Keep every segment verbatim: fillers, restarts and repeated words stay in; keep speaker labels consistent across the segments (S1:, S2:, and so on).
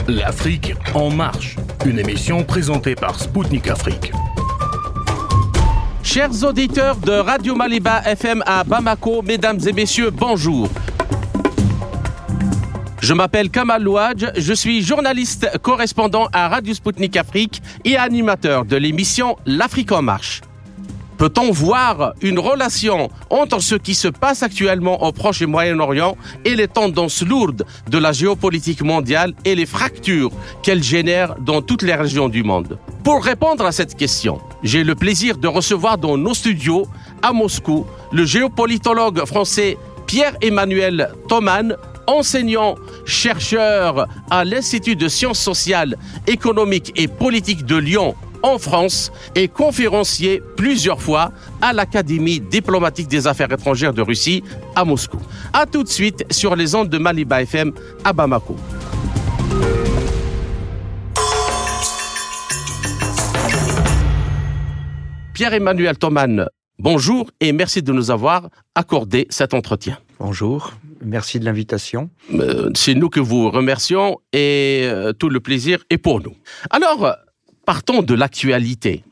S1: L'Afrique en marche, une émission présentée par Spoutnik Afrique.
S2: Chers auditeurs de Radio Maliba F M à Bamako, mesdames et messieurs, bonjour. Je m'appelle Kamal Louadj, je suis journaliste correspondant à Radio Spoutnik Afrique et animateur de l'émission L'Afrique en marche. Peut-on voir une relation entre ce qui se passe actuellement au Proche et Moyen-Orient et les tendances lourdes de la géopolitique mondiale et les fractures qu'elle génère dans toutes les régions du monde? Pour répondre à cette question, j'ai le plaisir de recevoir dans nos studios à Moscou le géopolitologue français Pierre-Emmanuel Thoman, enseignant, chercheur à l'Institut de sciences sociales, économiques et politiques de Lyon, en France, et conférencier plusieurs fois à l'Académie diplomatique des affaires étrangères de Russie à Moscou. À tout de suite sur les ondes de Maliba F M à Bamako. Pierre-Emmanuel Thoman, bonjour et merci de nous avoir accordé cet entretien.
S3: Bonjour, merci de l'invitation.
S2: Euh, c'est nous que vous remercions et euh, tout le plaisir est pour nous. Alors, partons de l'actualité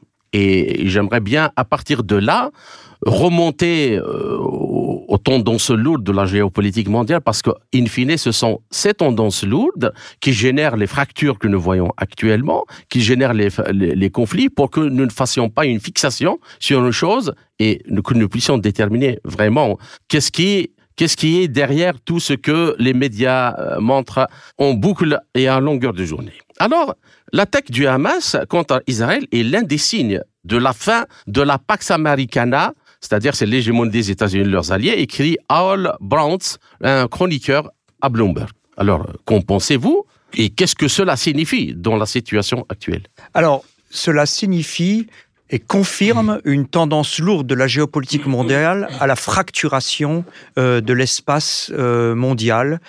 S2: et j'aimerais bien, à partir de là, remonter euh, aux tendances lourdes de la géopolitique mondiale parce que, in fine, ce sont ces tendances lourdes qui génèrent les fractures que nous voyons actuellement, qui génèrent les, les, les conflits pour que nous ne fassions pas une fixation sur une chose et que nous puissions déterminer vraiment qu'est-ce qui Qu'est-ce qui est derrière tout ce que les médias montrent en boucle et à longueur de journée? Alors, l'attaque du Hamas contre Israël est l'un des signes de la fin de la Pax Americana, c'est-à-dire c'est l'hégémonie des États-Unis et de leurs alliés, écrit Hal Brands, un chroniqueur à Bloomberg. Alors, qu'en pensez-vous et qu'est-ce que cela signifie dans la situation actuelle?
S3: Alors, cela signifie et confirme une tendance lourde de la géopolitique mondiale à la fracturation euh, de l'espace euh, mondial.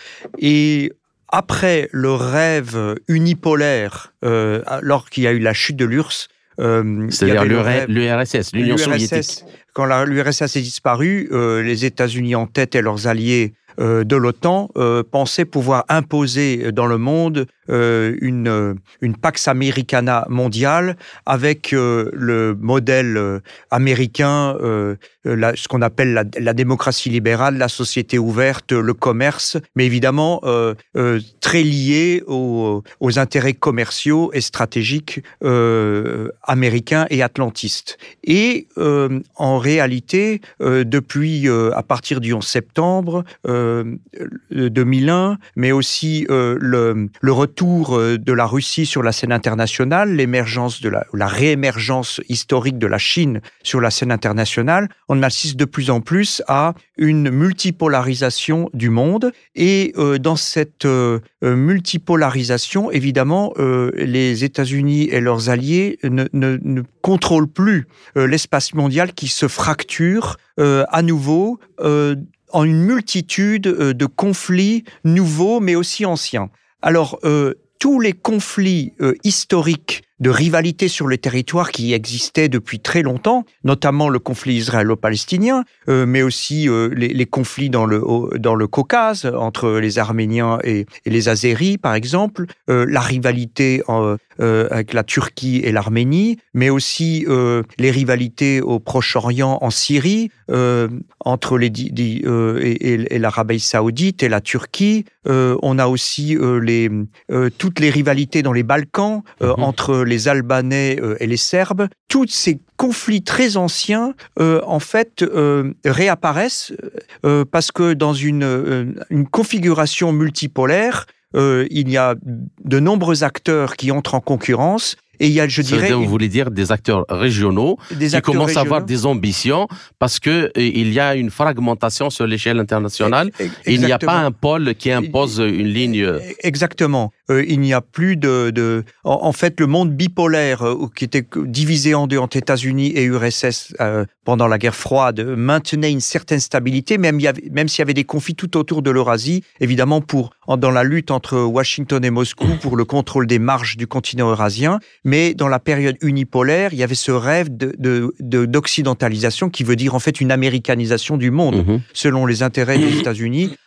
S3: Et après le rêve unipolaire, euh, alors qu'il y a eu la chute de l'U R S S, euh,
S2: c'est-à-dire l'U R S S, l'Union soviétique.
S3: Quand l'U R S S est disparu, euh, les États-Unis en tête et leurs alliés euh, de l'OTAN euh, pensaient pouvoir imposer dans le monde euh, une, une Pax Americana mondiale avec euh, le modèle euh, américain, euh, la, ce qu'on appelle la, la démocratie libérale, la société ouverte, le commerce, mais évidemment euh, euh, très lié aux, aux intérêts commerciaux et stratégiques euh, américains et atlantistes. Et euh, en réalité, euh, depuis euh, à partir du onze septembre euh, deux mille un, mais aussi euh, le, le retour de la Russie sur la scène internationale, l'émergence de la, la réémergence historique de la Chine sur la scène internationale, on assiste de plus en plus à une multipolarisation du monde. Et euh, dans cette euh, multipolarisation, évidemment, euh, les États-Unis et leurs alliés ne, ne, ne contrôlent plus euh, l'espace mondial qui se fracture euh, à nouveau euh, en une multitude euh, de conflits nouveaux, mais aussi anciens. Alors, euh, tous les conflits euh, historiques de rivalité sur le territoire qui existaient depuis très longtemps, notamment le conflit israélo-palestinien, euh, mais aussi euh, les, les conflits dans le, au, dans le Caucase, entre les Arméniens et, et les Azéris, par exemple, euh, la rivalité en, euh, avec la Turquie et l'Arménie, mais aussi euh, les rivalités au Proche-Orient, en Syrie, euh, entre les, di, euh, et, et l'Arabie saoudite et la Turquie. Euh, on a aussi euh, les, euh, toutes les rivalités dans les Balkans, euh, mmh. entre les Albanais euh, et les Serbes. Tous ces conflits très anciens, euh, en fait, euh, réapparaissent euh, parce que dans une, euh, une configuration multipolaire, euh, il y a de nombreux acteurs qui entrent en concurrence. Et il y a, je
S2: Ça
S3: dirais,
S2: vous voulez dire des acteurs régionaux
S3: des
S2: qui
S3: acteurs
S2: commencent
S3: régionaux.
S2: à avoir des ambitions parce que il y a une fragmentation sur l'échelle internationale.
S3: Exactement.
S2: Il n'y a pas un pôle qui impose une ligne.
S3: Exactement. Euh, il n'y a plus de, de... En, en fait, le monde bipolaire euh, qui était divisé en deux entre États-Unis et U R S S euh, pendant la guerre froide maintenait une certaine stabilité, même, il y avait, même s'il y avait des conflits tout autour de l'Eurasie, évidemment pour dans la lutte entre Washington et Moscou pour le contrôle des marges du continent eurasien. Mais dans la période unipolaire, il y avait ce rêve de, de, de, d'occidentalisation qui veut dire en fait une américanisation du monde, mmh. selon les intérêts des États-Unis,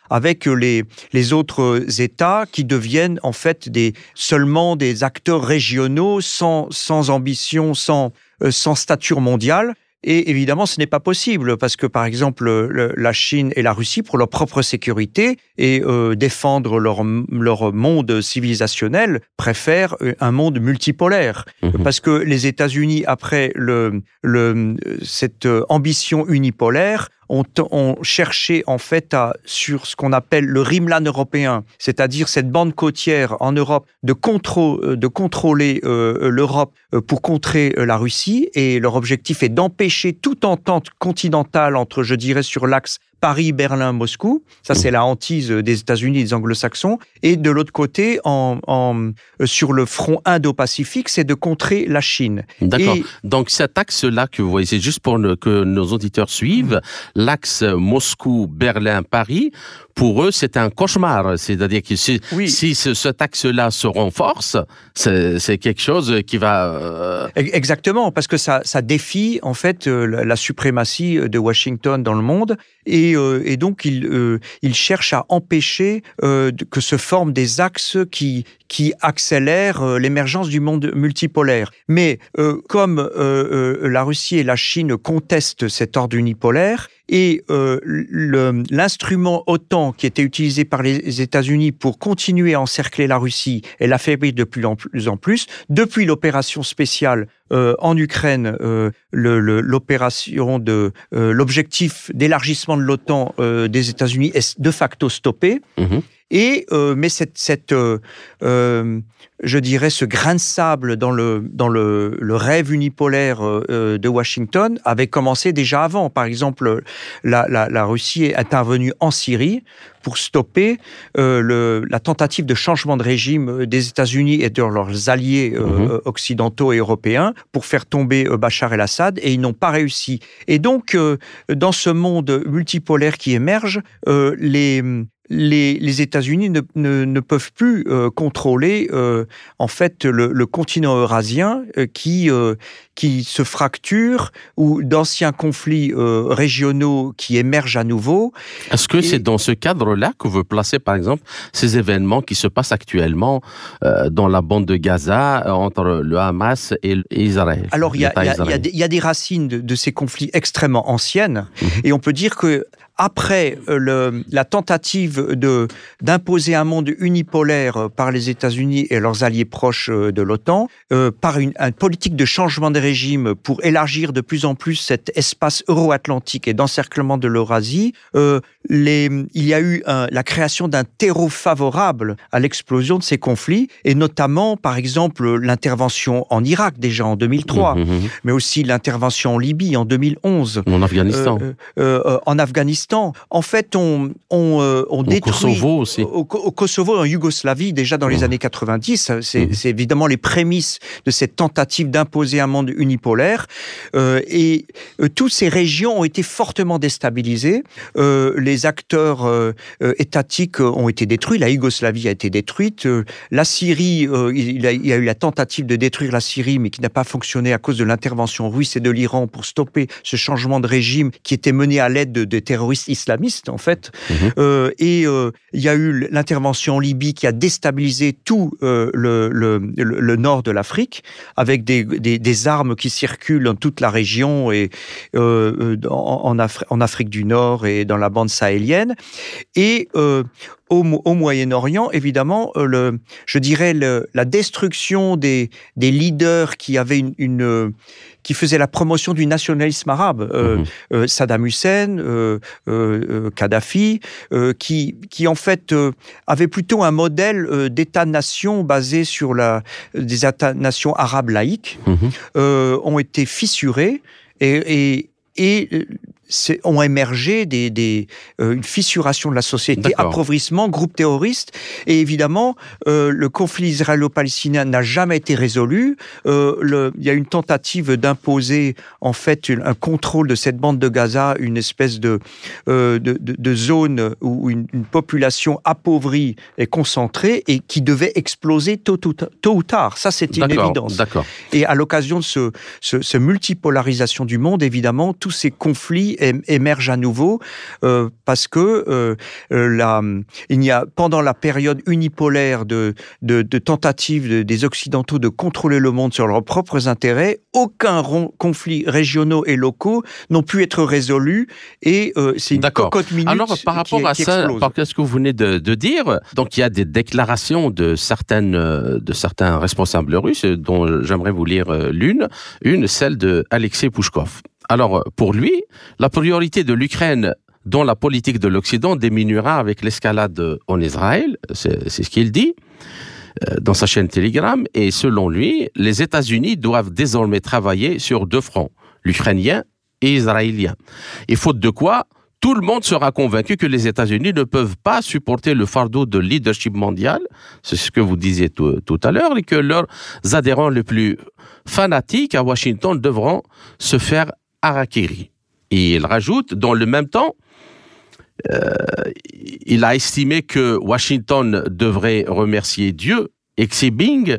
S3: avec les, les autres États qui deviennent en fait des, seulement des acteurs régionaux sans, sans ambition, sans, euh, sans stature mondiale. Et évidemment, ce n'est pas possible parce que, par exemple, le, la Chine et la Russie, pour leur propre sécurité et euh, défendre leur, leur monde civilisationnel, préfèrent un monde multipolaire. Mmh. Parce que les États-Unis, après le, le, cette ambition unipolaire, ont, ont cherché en fait à, sur ce qu'on appelle le Rimland européen, c'est-à-dire cette bande côtière en Europe, de, contrô- de contrôler euh, l'Europe pour contrer la Russie. Et leur objectif est d'empêcher toute entente continentale entre, je dirais, sur l'axe Paris, Berlin, Moscou. Ça, c'est la hantise des États-Unis et des Anglo-Saxons. Et de l'autre côté, en, en, sur le front Indo-Pacifique, c'est de contrer la Chine.
S2: D'accord.
S3: Et...
S2: Donc, cet axe-là que vous voyez, c'est juste pour le, que nos auditeurs suivent, l'axe Moscou, Berlin, Paris, pour eux, c'est un cauchemar. C'est-à-dire que si, oui. si ce, cet axe-là se renforce, c'est, c'est quelque chose qui va... Euh...
S3: Exactement, parce que ça, ça défie, en fait, la, la suprématie de Washington dans le monde. Et, euh, et donc, il, euh, il cherche à empêcher euh, que se forment des axes qui, qui accélèrent euh, l'émergence du monde multipolaire. Mais euh, comme euh, euh, la Russie et la Chine contestent cet ordre unipolaire, et euh, le, l'instrument OTAN qui était utilisé par les États-Unis pour continuer à encercler la Russie et l'affaiblir de plus en plus, en plus depuis l'opération spéciale euh, en Ukraine, euh, le, le, l'opération de euh, l'objectif d'élargissement de l'OTAN euh, des États-Unis est de facto stoppé. Mmh. Et euh, mais cette, cette euh, euh, je dirais, ce grain de sable dans le dans le, le rêve unipolaire euh, de Washington avait commencé déjà avant. Par exemple, la, la, la Russie est intervenue en Syrie pour stopper euh, le, la tentative de changement de régime des États-Unis et de leurs alliés euh, mmh. occidentaux et européens pour faire tomber euh, Bachar el-Assad, et ils n'ont pas réussi. Et donc, euh, dans ce monde multipolaire qui émerge, euh, les Les, les États-Unis ne, ne, ne peuvent plus euh, contrôler euh, en fait le, le continent eurasien euh, qui euh, qui se fracture, ou d'anciens conflits euh, régionaux qui émergent à nouveau.
S2: Est-ce que et... c'est dans ce cadre-là que vous placez, par exemple, ces événements qui se passent actuellement euh, dans la bande de Gaza euh, entre le Hamas et Israël?
S3: Alors il y a, y, a, y, y a des racines de, de ces conflits extrêmement anciennes, mmh. et on peut dire que après le, la tentative de, d'imposer un monde unipolaire par les États-Unis et leurs alliés proches de l'OTAN, euh, par une, une politique de changement de régime pour élargir de plus en plus cet espace euro-atlantique et d'encerclement de l'Eurasie, euh, les, il y a eu un, la création d'un terreau favorable à l'explosion de ces conflits, et notamment, par exemple, l'intervention en Irak déjà en deux mille trois, mmh, mmh. mais aussi l'intervention en Libye en deux mille onze.
S2: En Afghanistan.
S3: Euh, euh, euh, en Afghanistan. En fait, on, on, euh, on détruit...
S2: Au Kosovo aussi.
S3: Au, au Kosovo, en Yougoslavie, déjà dans les mmh. années quatre-vingt-dix, c'est, mmh. c'est évidemment les prémices de cette tentative d'imposer un monde unipolaire. Euh, et euh, toutes ces régions ont été fortement déstabilisées. Euh, les acteurs euh, étatiques ont été détruits. La Yougoslavie a été détruite. Euh, la Syrie, euh, il, a, il y a eu la tentative de détruire la Syrie, mais qui n'a pas fonctionné à cause de l'intervention russe et de l'Iran pour stopper ce changement de régime qui était mené à l'aide de, de terroristes islamistes, en fait. Mmh. Euh, et euh, il y a eu l'intervention en Libye qui a déstabilisé tout euh, le, le, le, le nord de l'Afrique, avec des, des, des armes qui circulent dans toute la région, et euh, en, en, Afri- en Afrique du Nord et dans la bande sahélienne. Et euh, Au, au Moyen-Orient, évidemment, euh, le, je dirais le, la destruction des, des leaders qui avaient une, une qui faisaient la promotion du nationalisme arabe, euh, mmh. euh, Saddam Hussein, euh, euh, Kadhafi, euh, qui, qui en fait euh, avaient plutôt un modèle euh, d'État-nation basé sur la, des États-nations arabes laïques, mmh. euh, ont été fissurés et, et, et c'est, ont émergé des, des, euh, une fissuration de la société, D'accord. appauvrissement, groupes terroristes, et évidemment, euh, le conflit israélo-palestinien n'a jamais été résolu. Euh, le, il y a une tentative d'imposer, en fait, une, un contrôle de cette bande de Gaza, une espèce de, euh, de, de, de zone où une, une population appauvrie est concentrée et qui devait exploser tôt ou, tôt ou tard. Ça, c'est une
S2: D'accord.
S3: évidence.
S2: D'accord.
S3: Et à l'occasion de ce, ce, ce multipolarisation du monde, évidemment, tous ces conflits Russie émerge à nouveau euh, parce que euh, la, il y a pendant la période unipolaire de, de, de tentatives de, des Occidentaux de contrôler le monde sur leurs propres intérêts, aucun ron, conflit régionaux et locaux n'ont pu être résolus et euh, c'est une
S2: D'accord.
S3: cocotte minute.
S2: Alors par rapport
S3: qui,
S2: à
S3: qui
S2: ça,
S3: explose.
S2: par ce que vous venez de, de dire, donc il y a des déclarations de certaines de certains responsables russes dont j'aimerais vous lire l'une, une celle de Alexei Pouchkov. Alors pour lui, la priorité de l'Ukraine dans la politique de l'Occident diminuera avec l'escalade en Israël, c'est, c'est ce qu'il dit dans sa chaîne Telegram, et selon lui, les États-Unis doivent désormais travailler sur deux fronts, l'ukrainien et israélien. Et faute de quoi, tout le monde sera convaincu que les États-Unis ne peuvent pas supporter le fardeau de leadership mondial, c'est ce que vous disiez tout, tout à l'heure, et que leurs adhérents les plus fanatiques à Washington devront se faire harakiri. Et il rajoute, dans le même temps, euh, il a estimé que Washington devrait remercier Dieu et Xi Jinping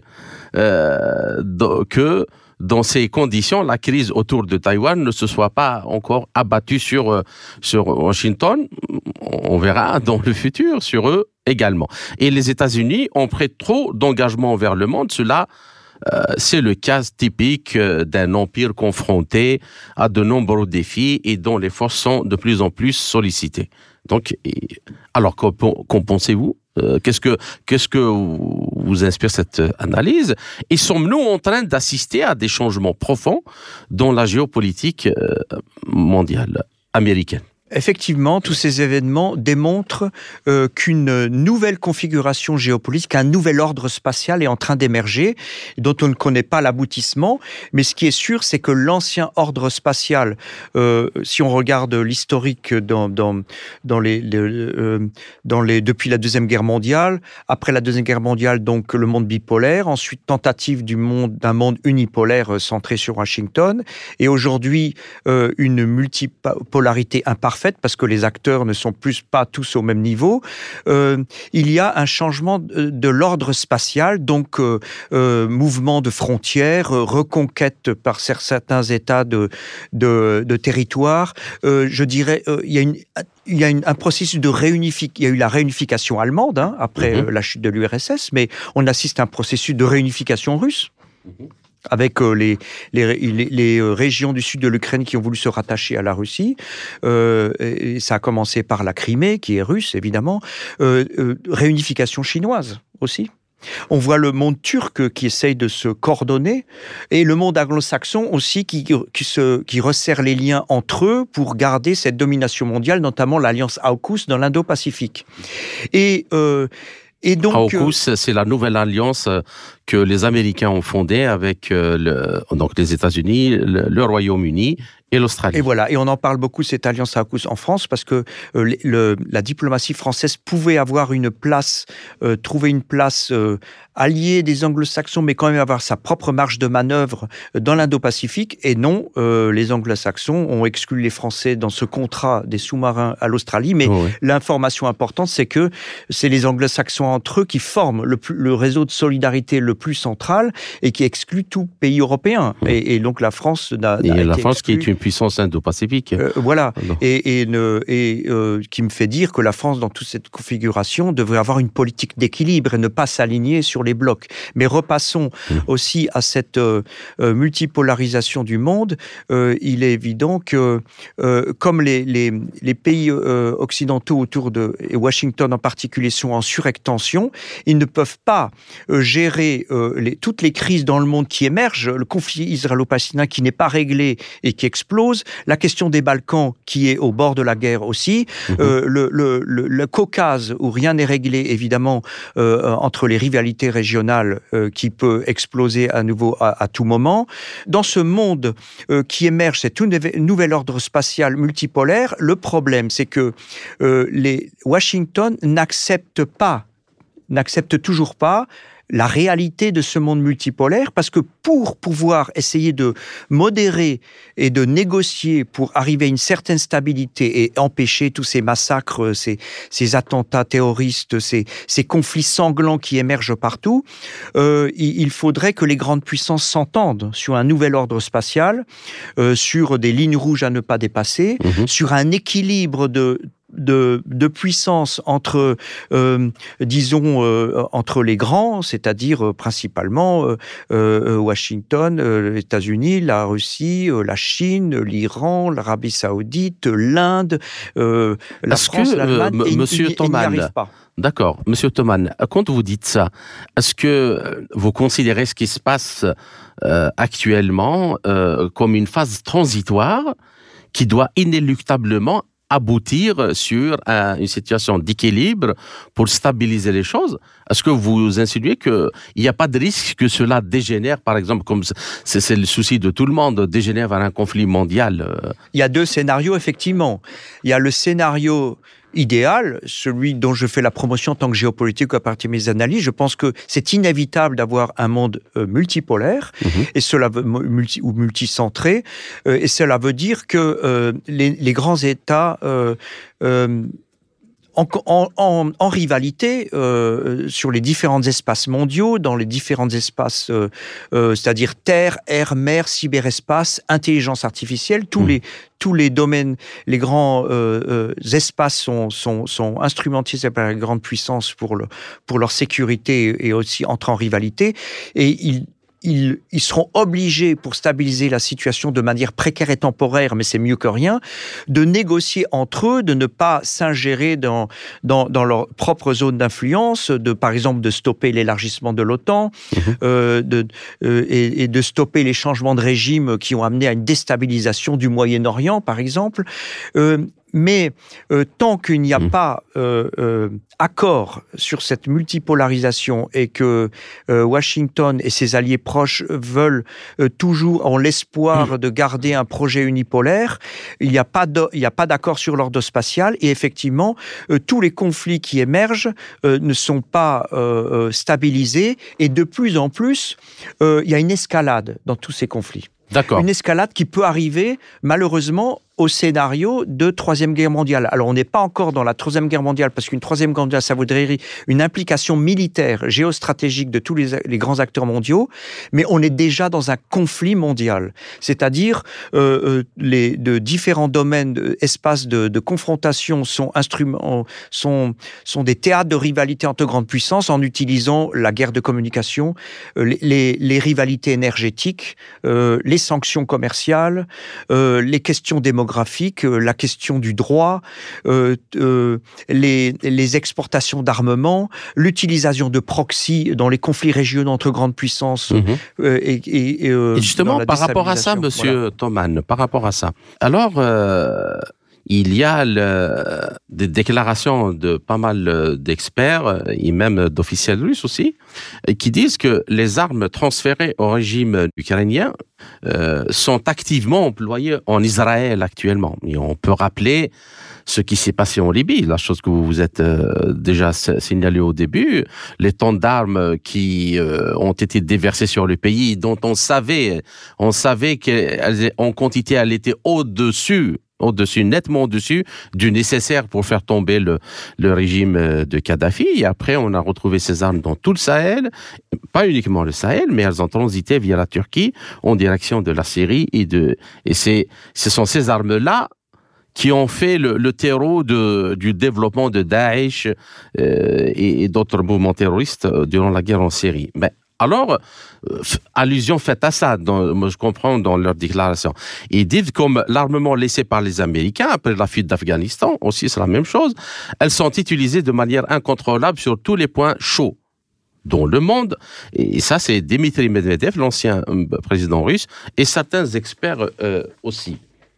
S2: euh, que dans ces conditions, la crise autour de Taïwan ne se soit pas encore abattue sur, sur Washington. On verra dans le futur sur eux également. Et les États-Unis ont pris trop d'engagement envers le monde. Cela, euh, c'est le cas typique d'un empire confronté à de nombreux défis et dont les forces sont de plus en plus sollicitées. Donc, et, alors qu'en, qu'en pensez-vous ? Euh, qu'est-ce que qu'est-ce que vous inspire cette analyse? Et sommes-nous en train d'assister à des changements profonds dans la géopolitique euh, mondiale américaine?
S3: Effectivement, tous ces événements démontrent euh, qu'une nouvelle configuration géopolitique, un nouvel ordre spatial est en train d'émerger, dont on ne connaît pas l'aboutissement. Mais ce qui est sûr, c'est que l'ancien ordre spatial, euh, si on regarde l'historique dans, dans, dans les, les, euh, dans les, depuis la Deuxième Guerre mondiale, après la Deuxième Guerre mondiale, donc le monde bipolaire, ensuite tentative du monde, d'un monde unipolaire centré sur Washington, et aujourd'hui euh, une multipolarité imparfaite, parce que les acteurs ne sont plus pas tous au même niveau, euh, il y a un changement de, de l'ordre spatial, donc euh, euh, mouvement de frontières, euh, reconquête par certains États de, de, de territoires. Euh, je dirais, euh, il y a une... Il y a une, un processus de réunification. Il y a eu la réunification allemande hein, après mmh. euh, la chute de l'U R S S, mais on assiste à un processus de réunification russe. Mmh. Avec euh, les, les, les, les régions du sud de l'Ukraine qui ont voulu se rattacher à la Russie. Euh, et ça a commencé par la Crimée, qui est russe, évidemment. Euh, euh, réunification chinoise aussi. On voit le monde turc qui essaye de se coordonner et le monde anglo-saxon aussi qui, qui, se, qui resserre les liens entre eux pour garder cette domination mondiale, notamment l'alliance AUKUS dans l'Indo-Pacifique. Et... Euh, Et donc,
S2: AUKUS, c'est la nouvelle alliance que les Américains ont fondée avec le, donc les États-Unis, le, le Royaume-Uni et l'Australie.
S3: Et voilà, et on en parle beaucoup, cette alliance AUKUS en France, parce que euh, le, le, la diplomatie française pouvait avoir une place, euh, trouver une place euh, alliée des anglo-saxons, mais quand même avoir sa propre marge de manœuvre dans l'Indo-Pacifique. Et non, euh, les anglo-saxons ont exclu les Français dans ce contrat des sous-marins à l'Australie. Mais oh oui. L'information importante, c'est que c'est les anglo-saxons entre eux qui forment le, plus, le réseau de solidarité le plus central et qui exclut tout pays européen. Mmh. Et, et donc la France n'a,
S2: et
S3: n'a
S2: la
S3: été
S2: France
S3: exclue.
S2: Qui est une puissance indo-pacifique.
S3: Euh, voilà, non. et, et, ne, et euh, qui me fait dire que la France, dans toute cette configuration, devrait avoir une politique d'équilibre et ne pas s'aligner sur les blocs. Mais repassons mmh. aussi à cette euh, multipolarisation du monde. Euh, il est évident que, euh, comme les, les, les pays euh, occidentaux autour de et Washington en particulier sont en surextension, ils ne peuvent pas euh, gérer euh, les, toutes les crises dans le monde qui émergent, le conflit israélo-palestinien qui n'est pas réglé et qui explose, la question des Balkans qui est au bord de la guerre aussi, mmh. euh, le, le, le, le Caucase où rien n'est réglé évidemment euh, entre les rivalités régionales euh, qui peut exploser à nouveau à, à tout moment. Dans ce monde euh, qui émerge, c'est un nouvel ordre spatial multipolaire, le problème c'est que euh, les Washington n'accepte pas, n'accepte toujours pas la réalité de ce monde multipolaire, parce que pour pouvoir essayer de modérer et de négocier pour arriver à une certaine stabilité et empêcher tous ces massacres, ces, ces attentats terroristes, ces, ces conflits sanglants qui émergent partout, euh, il faudrait que les grandes puissances s'entendent sur un nouvel ordre spatial, euh, sur des lignes rouges à ne pas dépasser, mmh. sur un équilibre de De, de puissance entre, euh, disons, euh, entre les grands, c'est-à-dire euh, principalement euh, euh, Washington, euh, les États-Unis, la Russie, euh, la Chine, l'Iran, l'Arabie Saoudite, l'Inde, euh, la
S2: est-ce
S3: France,
S2: que,
S3: l'Allemagne,
S2: euh,
S3: et,
S2: Monsieur
S3: et, et,
S2: Thoman,
S3: et n'y arrive pas.
S2: D'accord, Monsieur Thoman, quand vous dites ça, est-ce que vous considérez ce qui se passe euh, actuellement euh, comme une phase transitoire qui doit inéluctablement aboutir sur un, une situation d'équilibre pour stabiliser les choses? Est-ce que vous insinuez qu'il n'y a pas de risque que cela dégénère, par exemple, comme c'est, c'est le souci de tout le monde, dégénère vers un conflit mondial?
S3: Il y a deux scénarios, effectivement. Il y a le scénario idéal, celui dont je fais la promotion en tant que géopolitique à partir de mes analyses. Je pense que c'est inévitable d'avoir un monde euh, multipolaire mmh. et cela veut, multi, ou multicentré, euh, et cela veut dire que euh, les, les grands États euh, euh, En, en, en, en rivalité euh, sur les différents espaces mondiaux, dans les différents espaces, euh, euh, c'est-à-dire terre, air, mer, cyberespace, intelligence artificielle, tous mmh. les tous les domaines, les grands euh, euh, espaces sont, sont, sont instrumentisés par les grandes puissances pour, le, pour leur sécurité et aussi entrent en rivalité, et ils Ils, ils seront obligés, pour stabiliser la situation de manière précaire et temporaire, mais c'est mieux que rien, de négocier entre eux, de ne pas s'ingérer dans, dans, dans leur propre zone d'influence, de, par exemple, de stopper l'élargissement de l'OTAN, mmh. euh, de, euh, et, et de stopper les changements de régime qui ont amené à une déstabilisation du Moyen-Orient, par exemple. Euh, Mais euh, tant qu'il n'y a mmh. pas euh, euh, accord sur cette multipolarisation et que euh, Washington et ses alliés proches veulent euh, toujours, ont l'espoir mmh. de garder un projet unipolaire, il n'y a pas de, il n'y a pas d'accord sur l'ordre spatial, et effectivement, euh, tous les conflits qui émergent euh, ne sont pas euh, stabilisés, et de plus en plus, euh, il y a une escalade dans tous ces conflits.
S2: D'accord.
S3: Une escalade qui peut arriver, malheureusement, au scénario de Troisième Guerre mondiale. Alors, on n'est pas encore dans la Troisième Guerre mondiale, parce qu'une Troisième Guerre mondiale, ça voudrait dire une implication militaire, géostratégique de tous les, les grands acteurs mondiaux, mais on est déjà dans un conflit mondial. C'est-à-dire, euh, les de différents domaines, de, espaces de, de confrontation sont, instruments, sont, sont des théâtres de rivalité entre grandes puissances, en utilisant la guerre de communication, euh, les, les, les rivalités énergétiques, euh, les sanctions commerciales, euh, les questions démographiques, la question du droit, euh, euh, les, les exportations d'armements, l'utilisation de proxy dans les conflits régionaux entre grandes puissances. Mmh. Euh, et, et, euh,
S2: et justement, par rapport à ça, Monsieur voilà. Thoman, par rapport à ça, alors euh, il y a le, des déclarations de pas mal d'experts, et même d'officiels russes aussi, qui disent que les armes transférées au régime ukrainien euh, sont activement employées en Israël actuellement. Et on peut rappeler ce qui s'est passé en Libye, la chose que vous vous êtes euh, déjà signalé au début, les tonnes d'armes qui euh, ont été déversées sur le pays, dont on savait, on savait qu'en quantité, elle était au-dessus au-dessus, nettement au-dessus du nécessaire pour faire tomber le, le régime de Kadhafi. Et après, on a retrouvé ces armes dans tout le Sahel, pas uniquement le Sahel, mais elles ont transité via la Turquie en direction de la Syrie. Et, de, et c'est, ce sont ces armes-là qui ont fait le, le terreau de, du développement de Daesh euh, et, et d'autres mouvements terroristes durant la guerre en Syrie. Mais alors, euh, allusion faite à ça, dans, moi je comprends dans leur déclaration. Ils disent comme l'armement laissé par les Américains après la fuite d'Afghanistan, aussi c'est la même chose, elles sont utilisées de manière incontrôlable sur tous les points chauds dans le monde. Et ça, c'est Dmitri Medvedev, l'ancien président russe, et certains experts euh, aussi,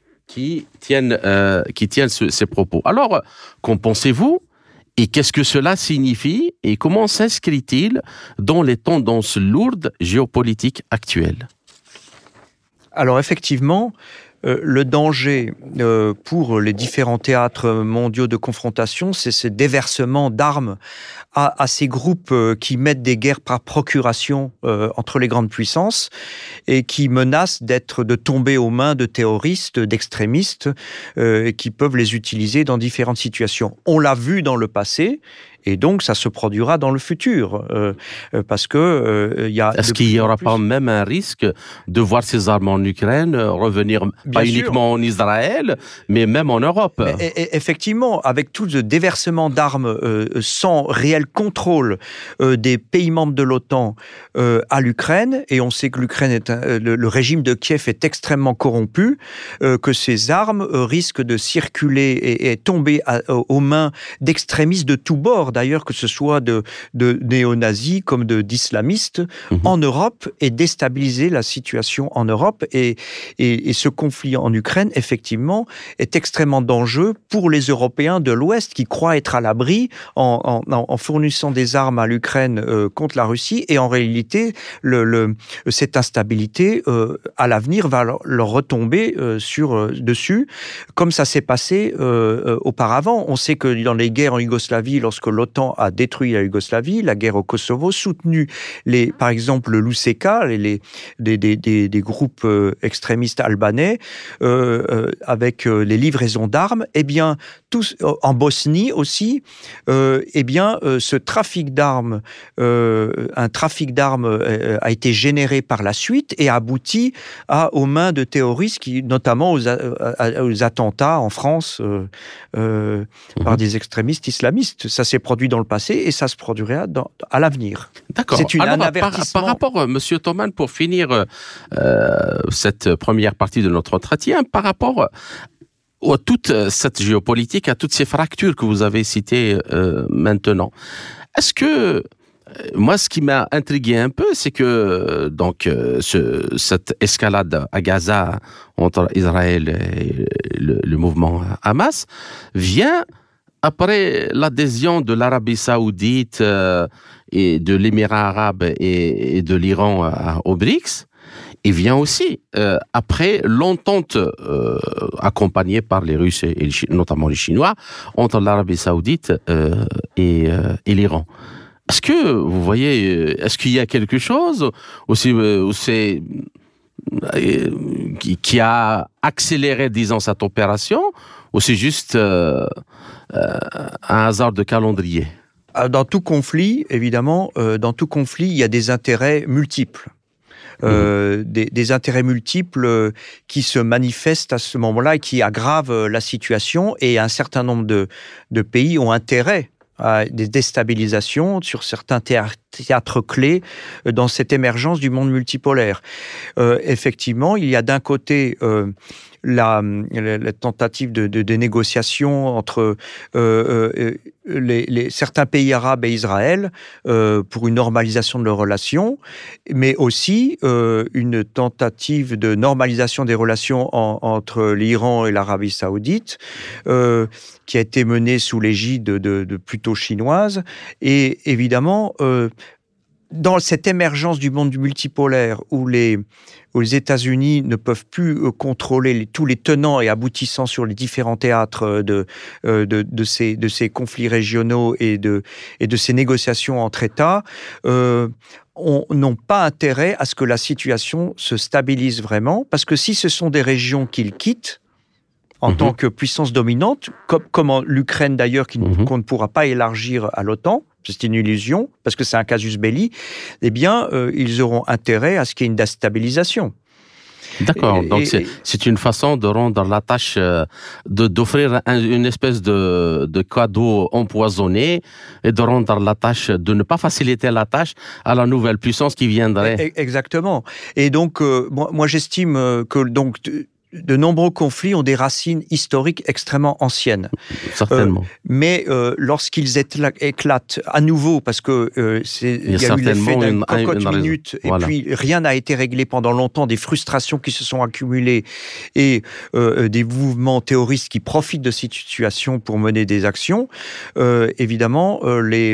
S2: qui tiennent, euh, qui tiennent ce, ces propos. Alors, qu'en pensez-vous ? Et qu'est-ce que cela signifie et comment s'inscrit-il dans les tendances lourdes géopolitiques actuelles ?
S3: Alors effectivement, euh, le danger euh, pour les différents théâtres mondiaux de confrontation, c'est ce déversement d'armes à, à ces groupes euh, qui mettent des guerres par procuration euh, entre les grandes puissances et qui menacent d'être, de tomber aux mains de terroristes, d'extrémistes euh, qui peuvent les utiliser dans différentes situations. On l'a vu dans le passé. Et donc, ça se produira dans le futur, euh, parce que euh, il y a.
S2: Est-ce qu'il n'y aura plus... pas même un risque de voir ces armes en Ukraine revenir, Bien pas sûr. uniquement en Israël, mais même en Europe?
S3: Et, et, effectivement, avec tout ce déversement d'armes euh, sans réel contrôle euh, des pays membres de l'OTAN euh, à l'Ukraine, et on sait que l'Ukraine est un, le, le régime de Kiev est extrêmement corrompu, euh, que ces armes euh, risquent de circuler et, et tomber à, aux mains d'extrémistes de tous bords. D'ailleurs, que ce soit de, de néo-nazis comme de, d'islamistes mmh. en Europe, et déstabiliser la situation en Europe. Et, et, et ce conflit en Ukraine, effectivement, est extrêmement dangereux pour les Européens de l'Ouest qui croient être à l'abri en, en, en fournissant des armes à l'Ukraine euh, contre la Russie. Et en réalité, le, le, cette instabilité, euh, à l'avenir, va leur, leur retomber euh, sur, euh, dessus, comme ça s'est passé euh, euh, auparavant. On sait que dans les guerres en Yougoslavie, lorsque l'OTAN a détruit la Yougoslavie, la guerre au Kosovo, soutenu les, par exemple le Luseka, les, les, des, des, des, des groupes euh, extrémistes albanais, euh, euh, avec euh, les livraisons d'armes, eh bien, tous, euh, en Bosnie aussi, euh, eh bien, euh, ce trafic d'armes, euh, un trafic d'armes euh, a été généré par la suite et abouti à, aux mains de terroristes, qui, notamment aux, à, aux attentats en France euh, euh, mmh. par des extrémistes islamistes. Ça s'est produit dans le passé et ça se produira dans, à l'avenir.
S2: D'accord. C'est une, Alors, un avertissement. Par, par rapport, euh, Monsieur Thoman, pour finir euh, cette première partie de notre entretien, par rapport à toute cette géopolitique, à toutes ces fractures que vous avez citées euh, maintenant, est-ce que moi, ce qui m'a intrigué un peu, c'est que donc ce, cette escalade à Gaza entre Israël et le, le mouvement Hamas vient après l'adhésion de l'Arabie Saoudite euh, et de l'Émirat arabe et, et de l'Iran à, au BRICS, il vient aussi euh, après l'entente euh, accompagnée par les Russes et les, notamment les Chinois entre l'Arabie Saoudite euh, et, euh, et l'Iran. Est-ce que vous voyez, est-ce qu'il y a quelque chose ou c'est, ou c'est qui, qui a accéléré, disons, cette opération, ou c'est juste euh, euh, un hasard de calendrier?
S3: Dans tout conflit, évidemment, euh, dans tout conflit, il y a des intérêts multiples. Euh, mmh. des, des intérêts multiples euh, qui se manifestent à ce moment-là et qui aggravent euh, la situation, et un certain nombre de, de pays ont intérêt à des déstabilisations sur certains théâtres, théâtres clés dans cette émergence du monde multipolaire. Euh, effectivement, il y a d'un côté euh, la, la, la tentative de, de, de négociation entre euh, euh, les, les, certains pays arabes et Israël euh, pour une normalisation de leurs relations, mais aussi euh, une tentative de normalisation des relations en, entre l'Iran et l'Arabie Saoudite, euh, qui a été menée sous l'égide de, de, de plutôt chinoise. Et évidemment, euh, dans cette émergence du monde multipolaire où les, où les États-Unis ne peuvent plus euh, contrôler les, tous les tenants et aboutissants sur les différents théâtres de, euh, de, de, ces, de ces conflits régionaux et de, et de ces négociations entre États, euh, n'ont pas intérêt à ce que la situation se stabilise vraiment, parce que si ce sont des régions qu'ils quittent, en mmh. tant que puissance dominante, comme, comme l'Ukraine d'ailleurs, qui, mmh. qu'on ne pourra pas élargir à l'OTAN, c'est une illusion, parce que c'est un casus belli, eh bien, euh, ils auront intérêt à ce qu'il y ait une déstabilisation.
S2: D'accord, et, donc et, c'est, c'est une façon de rendre la tâche, euh, de, d'offrir un, une espèce de, de cadeau empoisonné, et de rendre la tâche, de ne pas faciliter la tâche à la nouvelle puissance qui viendrait.
S3: Exactement. Et donc, euh, moi, moi j'estime que donc... de nombreux conflits ont des racines historiques extrêmement anciennes.
S2: Certainement.
S3: Euh, mais euh, lorsqu'ils éclatent à nouveau, parce que euh, c'est, il y a, y a eu l'effet d'une cocotte minute, et voilà. Puis rien n'a été réglé pendant longtemps, des frustrations qui se sont accumulées et euh, des mouvements terroristes qui profitent de cette situation pour mener des actions. Euh, évidemment, euh, les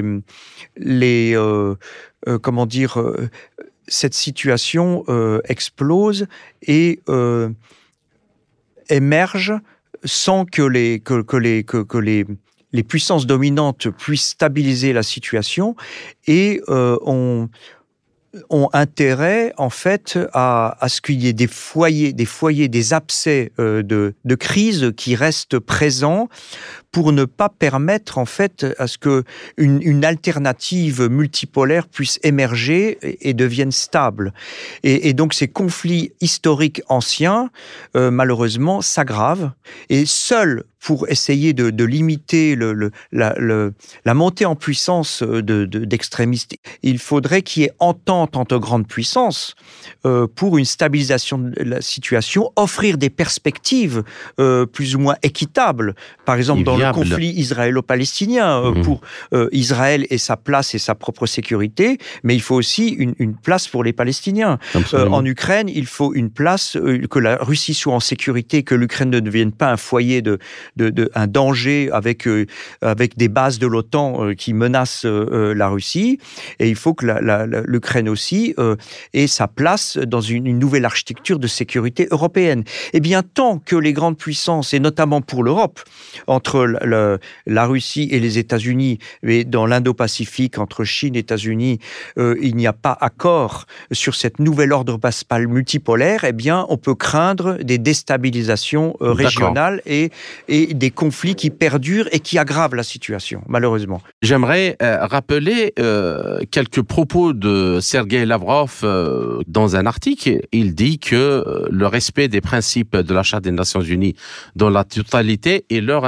S3: les euh, euh, comment dire, euh, cette situation euh, explose et euh, émerge sans que les, que, que les, que, que les, les puissances dominantes puissent stabiliser la situation et euh, on ont intérêt, en fait, à, à ce qu'il y ait des foyers, des foyers, des abcès euh, de, de crise qui restent présents pour ne pas permettre, en fait, à ce que une, une alternative multipolaire puisse émerger et, et devienne stable. Et, et donc, ces conflits historiques anciens, euh, malheureusement, s'aggravent. Et seuls pour essayer de, de limiter le, le, la, le, la montée en puissance de, de, d'extrémistes, il faudrait qu'il y ait entente entre grandes puissances euh, pour une stabilisation de la situation, offrir des perspectives euh, plus ou moins équitables. Par exemple, dans le conflit israélo-palestinien, euh, mmh. pour euh, Israël et sa place et sa propre sécurité, mais il faut aussi une, une place pour les Palestiniens. Euh, en Ukraine, il faut une place, euh, que la Russie soit en sécurité, que l'Ukraine ne devienne pas un foyer de De, de, un danger avec, euh, avec des bases de l'OTAN euh, qui menacent euh, la Russie. Et il faut que la, la, la, l'Ukraine aussi euh, ait sa place dans une, une nouvelle architecture de sécurité européenne. Eh bien, tant que les grandes puissances, et notamment pour l'Europe, entre la, la, la Russie et les États-Unis, et dans l'Indo-Pacifique, entre Chine et États-Unis, euh, il n'y a pas accord sur cette nouvelle ordre spatial multipolaire, eh bien, on peut craindre des déstabilisations euh, régionales et, et des conflits qui perdurent et qui aggravent la situation, malheureusement.
S2: J'aimerais euh, rappeler euh, quelques propos de Sergueï Lavrov euh, dans un article. Il dit que euh, le respect des principes de la Charte des Nations Unies dans la totalité et leur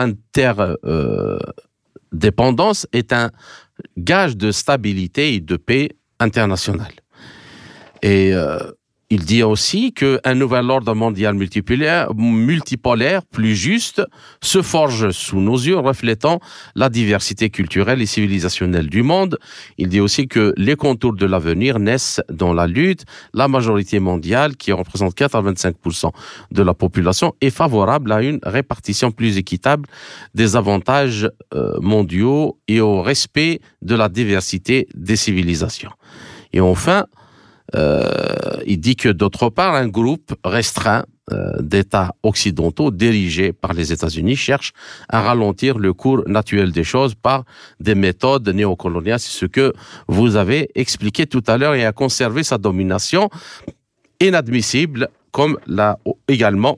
S2: interdépendance euh, est un gage de stabilité et de paix internationale. Et euh, il dit aussi qu'un nouvel ordre mondial multipolaire, multipolaire, plus juste, se forge sous nos yeux, reflétant la diversité culturelle et civilisationnelle du monde. Il dit aussi que les contours de l'avenir naissent dans la lutte. La majorité mondiale, qui représente quatre-vingt-cinq pour cent de la population, est favorable à une répartition plus équitable des avantages euh, mondiaux et au respect de la diversité des civilisations. Et enfin, Euh, il dit que d'autre part, un groupe restreint euh, d'États occidentaux dirigés par les États-Unis cherche à ralentir le cours naturel des choses par des méthodes néocoloniales. C'est ce que vous avez expliqué tout à l'heure, et à conserver sa domination inadmissible, comme l'a également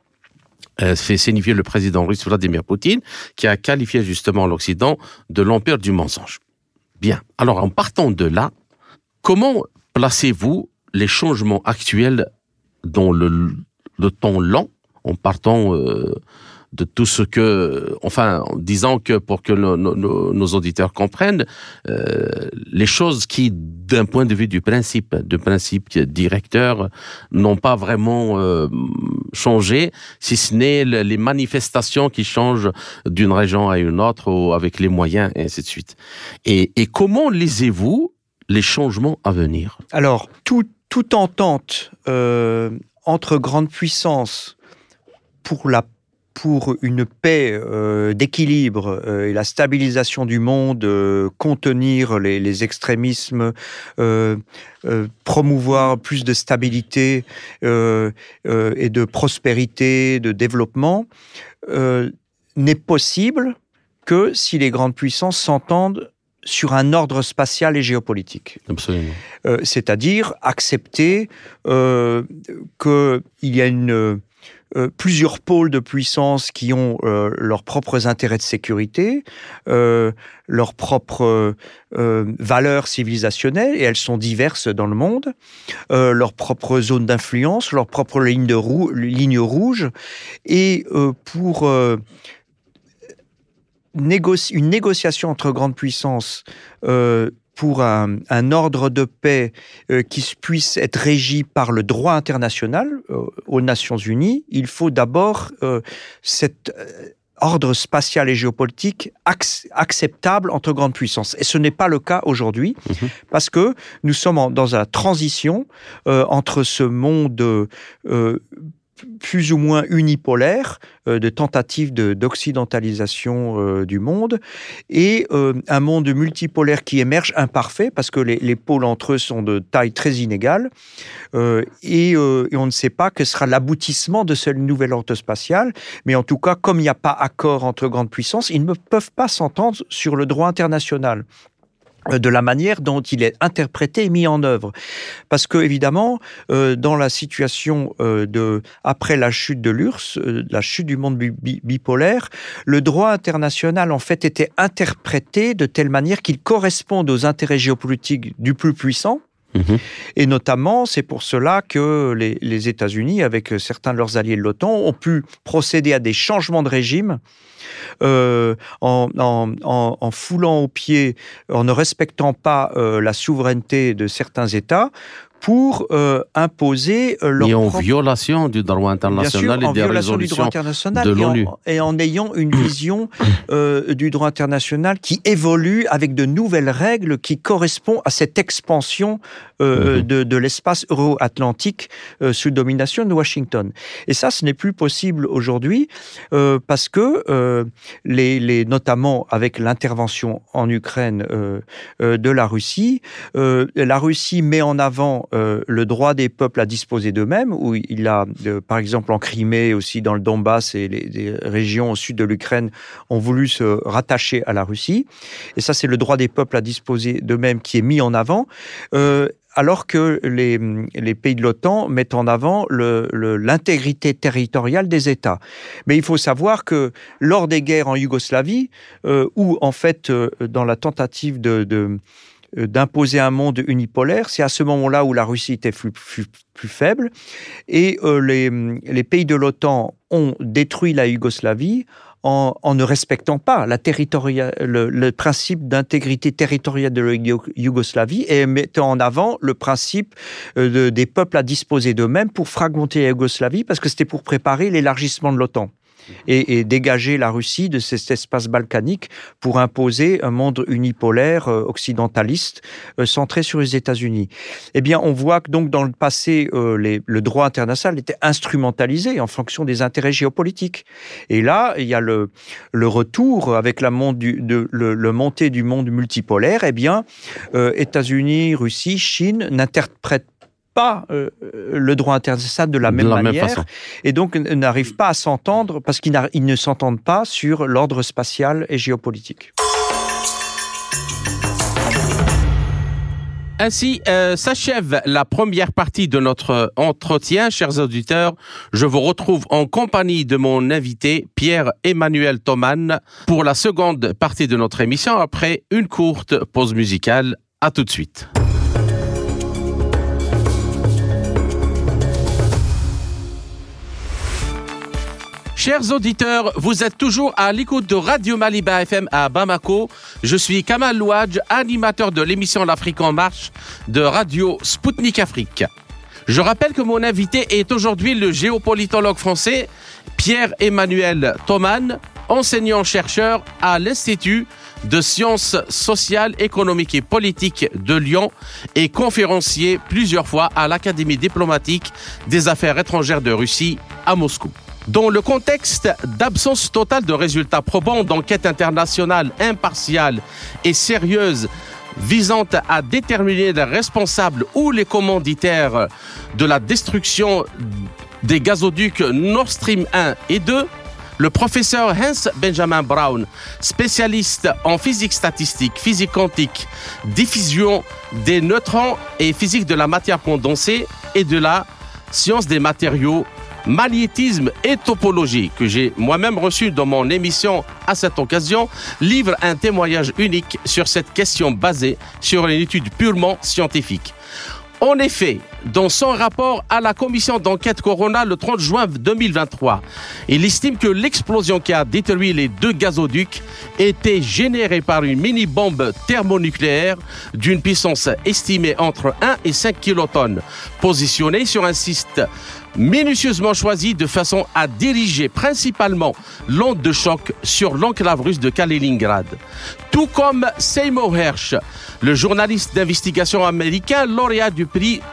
S2: euh, fait signifier le président russe Vladimir Poutine, qui a qualifié justement l'Occident de l'empire du mensonge. Bien. Alors, en partant de là, comment placez-vous les changements actuels dans le, le temps lent, en partant euh, de tout ce que, enfin, en disant que pour que nos, nos, nos auditeurs comprennent, euh, les choses qui, d'un point de vue du principe, du principe directeur, n'ont pas vraiment euh, changé, si ce n'est le, les manifestations qui changent d'une région à une autre, ou avec les moyens, et ainsi de suite. Et, et comment lisez-vous les changements à venir?
S3: Alors, tout, toute entente euh, entre grandes puissances pour, la, pour une paix euh, d'équilibre euh, et la stabilisation du monde, euh, contenir les, les extrémismes, euh, euh, promouvoir plus de stabilité euh, euh, et de prospérité, de développement, euh, n'est possible que si les grandes puissances s'entendent sur un ordre spatial et géopolitique.
S2: Absolument.
S3: Euh, c'est-à-dire accepter euh, qu'il y a une, euh, plusieurs pôles de puissance qui ont euh, leurs propres intérêts de sécurité, euh, leurs propres euh, valeurs civilisationnelles, et elles sont diverses dans le monde, euh, leurs propres zones d'influence, leurs propres lignes, de rou- lignes rouges, et euh, pour... Euh, Négoci- une négociation entre grandes puissances euh, pour un, un ordre de paix euh, qui puisse être régi par le droit international euh, aux Nations Unies, il faut d'abord euh, cet euh, ordre spatial et géopolitique ac- acceptable entre grandes puissances. Et ce n'est pas le cas aujourd'hui, mmh. parce que nous sommes en, dans la transition euh, entre ce monde euh, plus ou moins unipolaire, euh, de tentatives de, d'occidentalisation euh, du monde, et euh, un monde multipolaire qui émerge imparfait, parce que les, les pôles entre eux sont de taille très inégale, euh, et, euh, et on ne sait pas que sera l'aboutissement de ce nouvel ordre spatial, mais en tout cas, comme il n'y a pas accord entre grandes puissances, ils ne peuvent pas s'entendre sur le droit international, de la manière dont il est interprété et mis en œuvre. Parce que, évidemment, euh, dans la situation euh, de, après la chute de l'U R S S, euh, la chute du monde bi- bi- bipolaire, le droit international, en fait, était interprété de telle manière qu'il corresponde aux intérêts géopolitiques du plus puissant. Mmh. Et notamment, c'est pour cela que les, les États-Unis, avec certains de leurs alliés de l'OTAN, ont pu procéder à des changements de régime euh, en, en, en, en foulant aux pieds, en ne respectant pas euh, la souveraineté de certains États, pour euh, imposer euh, leur
S2: et en
S3: propre...
S2: violation du droit international
S3: sûr,
S2: et des résolutions
S3: de
S2: l'ONU.
S3: Et en, et en ayant une vision euh, du droit international qui évolue avec de nouvelles règles qui correspondent à cette expansion euh, mm-hmm. de, de l'espace euro-atlantique euh, sous domination de Washington. Et ça, ce n'est plus possible aujourd'hui euh, parce que, euh, les, les, notamment avec l'intervention en Ukraine euh, euh, de la Russie, euh, la Russie met en avant Euh, le droit des peuples à disposer d'eux-mêmes, où il a, de, par exemple en Crimée, aussi dans le Donbass et les, les régions au sud de l'Ukraine, ont voulu se rattacher à la Russie. Et ça, c'est le droit des peuples à disposer d'eux-mêmes qui est mis en avant. Euh, alors que les, les pays de l'OTAN mettent en avant le, le, l'intégrité territoriale des États. Mais il faut savoir que lors des guerres en Yougoslavie, euh, où en fait, euh, dans la tentative de... de d'imposer un monde unipolaire, c'est à ce moment-là où la Russie était plus, plus, plus faible, et euh, les, les pays de l'OTAN ont détruit la Yougoslavie en, en ne respectant pas la territoria, le, le principe d'intégrité territoriale de la Yougoslavie et mettant en avant le principe de, des peuples à disposer d'eux-mêmes pour fragmenter la Yougoslavie, parce que c'était pour préparer l'élargissement de l'OTAN. Et, et dégager la Russie de cet espace balkanique pour imposer un monde unipolaire euh, occidentaliste euh, centré sur les États-Unis. Eh bien, on voit que donc dans le passé, euh, les, le droit international était instrumentalisé en fonction des intérêts géopolitiques. Et là, il y a le, le retour avec la monde du, de, le, le montée du monde multipolaire. Eh bien, euh, États-Unis, Russie, Chine n'interprètent pas euh, le droit international de la même de la manière, même et donc n'arrivent pas à s'entendre parce qu'ils ils ne s'entendent pas sur l'ordre spatial et géopolitique.
S2: Ainsi euh, s'achève la première partie de notre entretien, chers auditeurs. Je vous retrouve en compagnie de mon invité, Pierre-Emmanuel Thoman, pour la seconde partie de notre émission, après une courte pause musicale. À tout de suite. Chers auditeurs, vous êtes toujours à l'écoute de Radio Maliba F M à Bamako. Je suis Kamal Louadj, animateur de l'émission L'Afrique en marche de Radio Spoutnik Afrique. Je rappelle que mon invité est aujourd'hui le géopolitologue français Pierre-Emmanuel Thoman, enseignant-chercheur à l'Institut de sciences sociales, économiques et politiques de Lyon et conférencier plusieurs fois à l'Académie diplomatique des affaires étrangères de Russie à Moscou. Dans le contexte d'absence totale de résultats probants d'enquêtes internationales impartiales et sérieuses visant à déterminer les responsables ou les commanditaires de la destruction des gazoducs Nord Stream un et deux, le professeur Hans Benjamin Braun, spécialiste en physique statistique, physique quantique, diffusion des neutrons et physique de la matière condensée et de la science des matériaux, magnétisme et topologie, que j'ai moi-même reçu dans mon émission à cette occasion, livre un témoignage unique sur cette question basée sur une étude purement scientifique. En effet, dans son rapport à la commission d'enquête Corona le trente juin deux mille vingt-trois, il estime que l'explosion qui a détruit les deux gazoducs était générée par une mini-bombe thermonucléaire d'une puissance estimée entre un et cinq kilotonnes, positionnée sur un site minutieusement choisi de façon à diriger principalement l'onde de choc sur l'enclave russe de Kaliningrad. Tout comme Seymour Hersh, le journaliste d'investigation américain lauréat du prix Pulitzer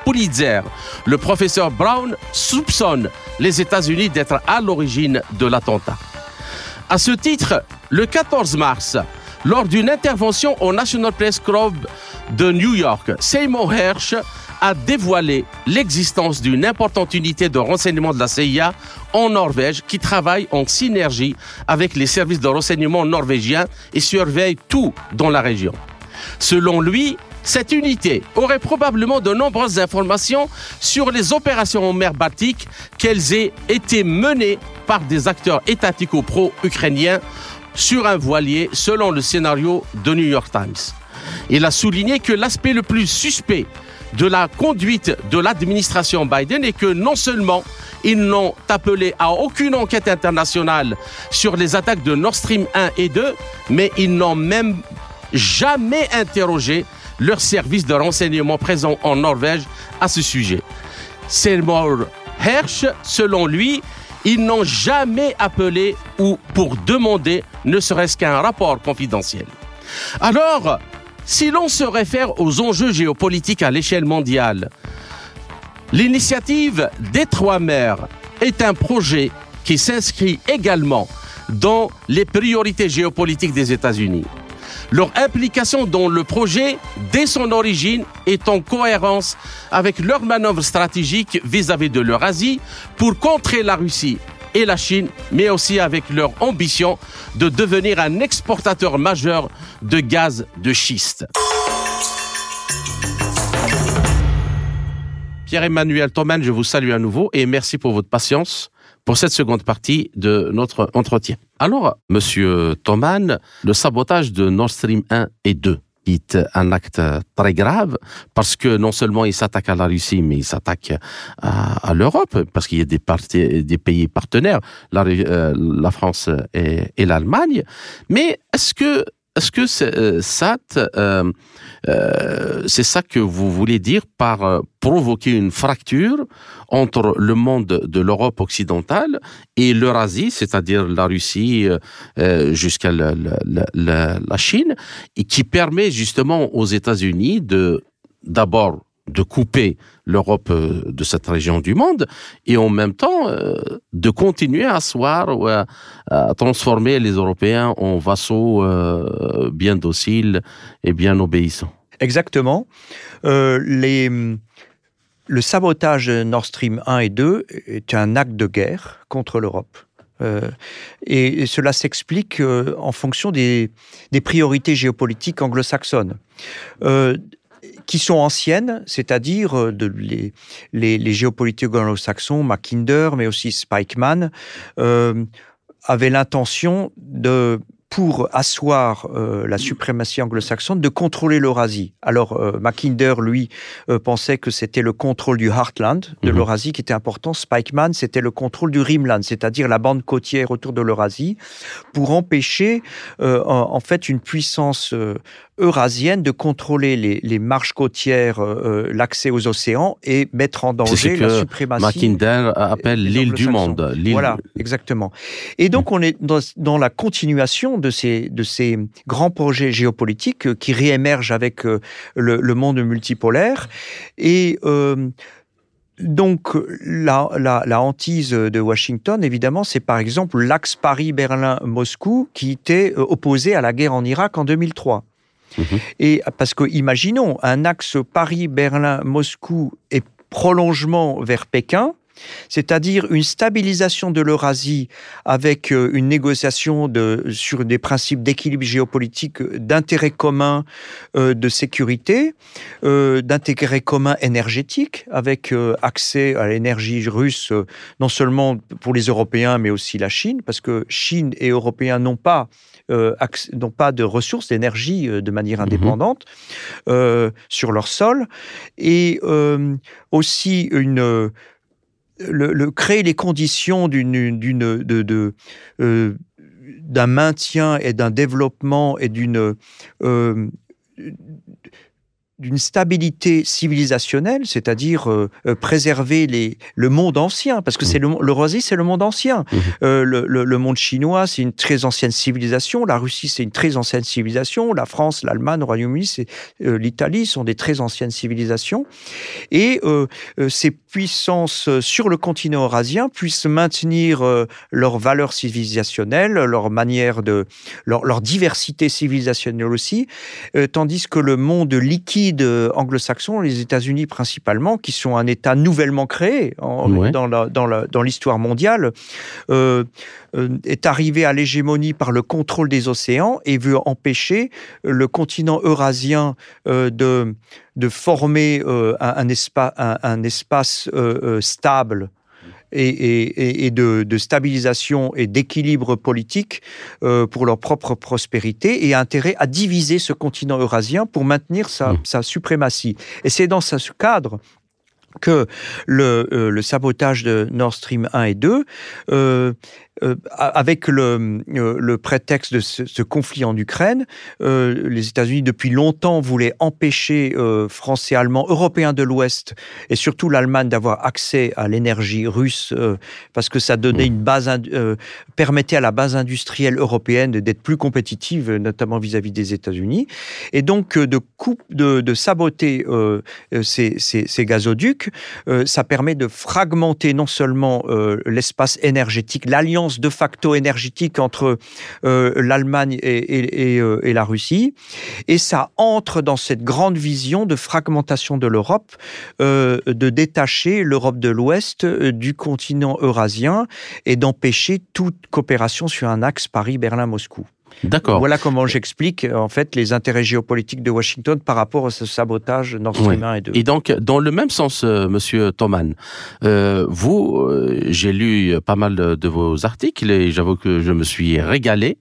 S2: désert. Le professeur Brown soupçonne les États-Unis d'être à l'origine de l'attentat. À ce titre, le quatorze mars, lors d'une intervention au National Press Club de New York, Seymour Hersh a dévoilé l'existence d'une importante unité de renseignement de la C I A en Norvège qui travaille en synergie avec les services de renseignement norvégiens et surveille tout dans la région. Selon lui, cette unité aurait probablement de nombreuses informations sur les opérations en mer Baltique qu'elles aient été menées par des acteurs étatiques ou pro-ukrainiens sur un voilier, selon le scénario de New York Times. Il a souligné que l'aspect le plus suspect de la conduite de l'administration Biden est que non seulement ils n'ont appelé à aucune enquête internationale sur les attaques de Nord Stream un et deux, mais ils n'ont même jamais interrogé leurs services de renseignement présents en Norvège à ce sujet. Seymour Hersh, selon lui, ils n'ont jamais appelé ou pour demander ne serait-ce qu'un rapport confidentiel. Alors, si l'on se réfère aux enjeux géopolitiques à l'échelle mondiale, l'initiative des Trois Mers est un projet qui s'inscrit également dans les priorités géopolitiques des États-Unis. Leur implication dans le projet, dès son origine, est en cohérence avec leur manœuvre stratégique vis-à-vis de l'Eurasie pour contrer la Russie et la Chine, mais aussi avec leur ambition de devenir un exportateur majeur de gaz de schiste. Pierre-Emmanuel Thoman, je vous salue à nouveau et merci pour votre patience pour cette seconde partie de notre entretien. Alors, Monsieur Thoman, le sabotage de Nord Stream un et deux est un acte très grave parce que non seulement il s'attaque à la Russie, mais il s'attaque à, à l'Europe parce qu'il y a des, parti- des pays partenaires, la, euh, la France et, et l'Allemagne. Mais est-ce que Est-ce que c'est, euh, ça, euh, euh, c'est ça que vous voulez dire par euh, provoquer une fracture entre le monde de l'Europe occidentale et l'Eurasie, c'est-à-dire la Russie euh, jusqu'à la, la, la, la Chine, et qui permet justement aux États-Unis de, d'abord, de couper l'Europe de cette région du monde et en même temps euh, de continuer à asseoir ou à, à transformer les Européens en vassaux euh, bien dociles et bien obéissants.
S3: Exactement. Euh, les, le sabotage de Nord Stream un et deux est un acte de guerre contre l'Europe. Euh, et, et cela s'explique euh, en fonction des, des priorités géopolitiques anglo-saxonnes. Euh, qui sont anciennes, c'est-à-dire de, les, les, les géopolitiques anglo-saxons, Mackinder, mais aussi Spikeman, euh, avaient l'intention de, pour asseoir euh, la suprématie anglo-saxonne, de contrôler l'Eurasie. Alors, euh, Mackinder, lui, euh, pensait que c'était le contrôle du Heartland de mmh. l'Eurasie qui était important. Spikeman, c'était le contrôle du Rimland, c'est-à-dire la bande côtière autour de l'Eurasie, pour empêcher, euh, en, en fait, une puissance euh, eurasienne de contrôler les, les marges côtières, euh, l'accès aux océans et mettre en danger la suprématie.
S2: Mackinder appelle l'île du monde. L'île...
S3: Voilà, exactement. Et donc, on est dans, dans la continuation de ces, de ces grands projets géopolitiques qui réémergent avec le, le monde multipolaire. Et euh, donc, la, la, la hantise de Washington, évidemment, c'est par exemple l'axe Paris-Berlin-Moscou qui était opposé à la guerre en Irak en deux mille trois. Mmh. Et parce que, imaginons, un axe Paris-Berlin-Moscou et prolongement vers Pékin, c'est-à-dire une stabilisation de l'Eurasie avec une négociation de, sur des principes d'équilibre géopolitique, d'intérêt commun, euh, de sécurité, euh, d'intérêt commun énergétique, avec euh, accès à l'énergie russe, euh, non seulement pour les Européens, mais aussi la Chine, parce que Chine et Européens n'ont pas Euh, n'ont pas de ressources d'énergie euh, de manière indépendante mmh. euh, sur leur sol, et euh, aussi une, euh, le, le, créer les conditions d'une, d'une, de, de, euh, d'un maintien et d'un développement et d'une, euh, d'une stabilité civilisationnelle, c'est-à-dire euh, euh, préserver les, le monde ancien, parce que mmh. c'est le, l'Eurasie, c'est le monde ancien. Mmh. Euh, le, le, le monde chinois, c'est une très ancienne civilisation. La Russie, c'est une très ancienne civilisation. La France, l'Allemagne, le Royaume-Uni, c'est, euh, l'Italie sont des très anciennes civilisations. Et euh, euh, ces puissances euh, sur le continent eurasien puissent maintenir euh, leurs valeurs civilisationnelles, leur manière de, leur, leur diversité civilisationnelle aussi, euh, tandis que le monde liquide euh, anglo-saxon, les États-Unis principalement, qui sont un État nouvellement créé en, ouais. dans, la, dans, la, dans l'histoire mondiale, euh, euh, est arrivé à l'hégémonie par le contrôle des océans et veut empêcher le continent eurasien euh, de, de former euh, un, un, espa, un, un espace euh, euh, stable et, et, et de, de stabilisation et d'équilibre politique euh, pour leur propre prospérité, et a intérêt à diviser ce continent eurasien pour maintenir sa, mmh. sa suprématie. Et c'est dans ce cadre que le, euh, le sabotage de Nord Stream un et deux, euh, euh, avec le, euh, le prétexte de ce, ce conflit en Ukraine, euh, les États-Unis depuis longtemps voulaient empêcher euh, Français, Allemands, Européens de l'Ouest et surtout l'Allemagne d'avoir accès à l'énergie russe euh, parce que ça donnait une base, euh, permettait à la base industrielle européenne d'être plus compétitive, notamment vis-à-vis des États-Unis, et donc de, coupe, de, de saboter euh, ces, ces, ces gazoducs. Euh, ça permet de fragmenter non seulement euh, l'espace énergétique, l'alliance de facto énergétique entre euh, l'Allemagne et, et, et, euh, et la Russie, et ça entre dans cette grande vision de fragmentation de l'Europe, euh, de détacher l'Europe de l'Ouest euh, du continent eurasien et d'empêcher toute coopération sur un axe Paris-Berlin-Moscou.
S2: D'accord.
S3: Voilà comment j'explique en fait les intérêts géopolitiques de Washington par rapport à ce sabotage Nord Stream oui. un et deux.
S2: Et donc, dans le même sens, euh, Monsieur Thoman, euh, vous, euh, j'ai lu pas mal de, de vos articles et j'avoue que je me suis régalé.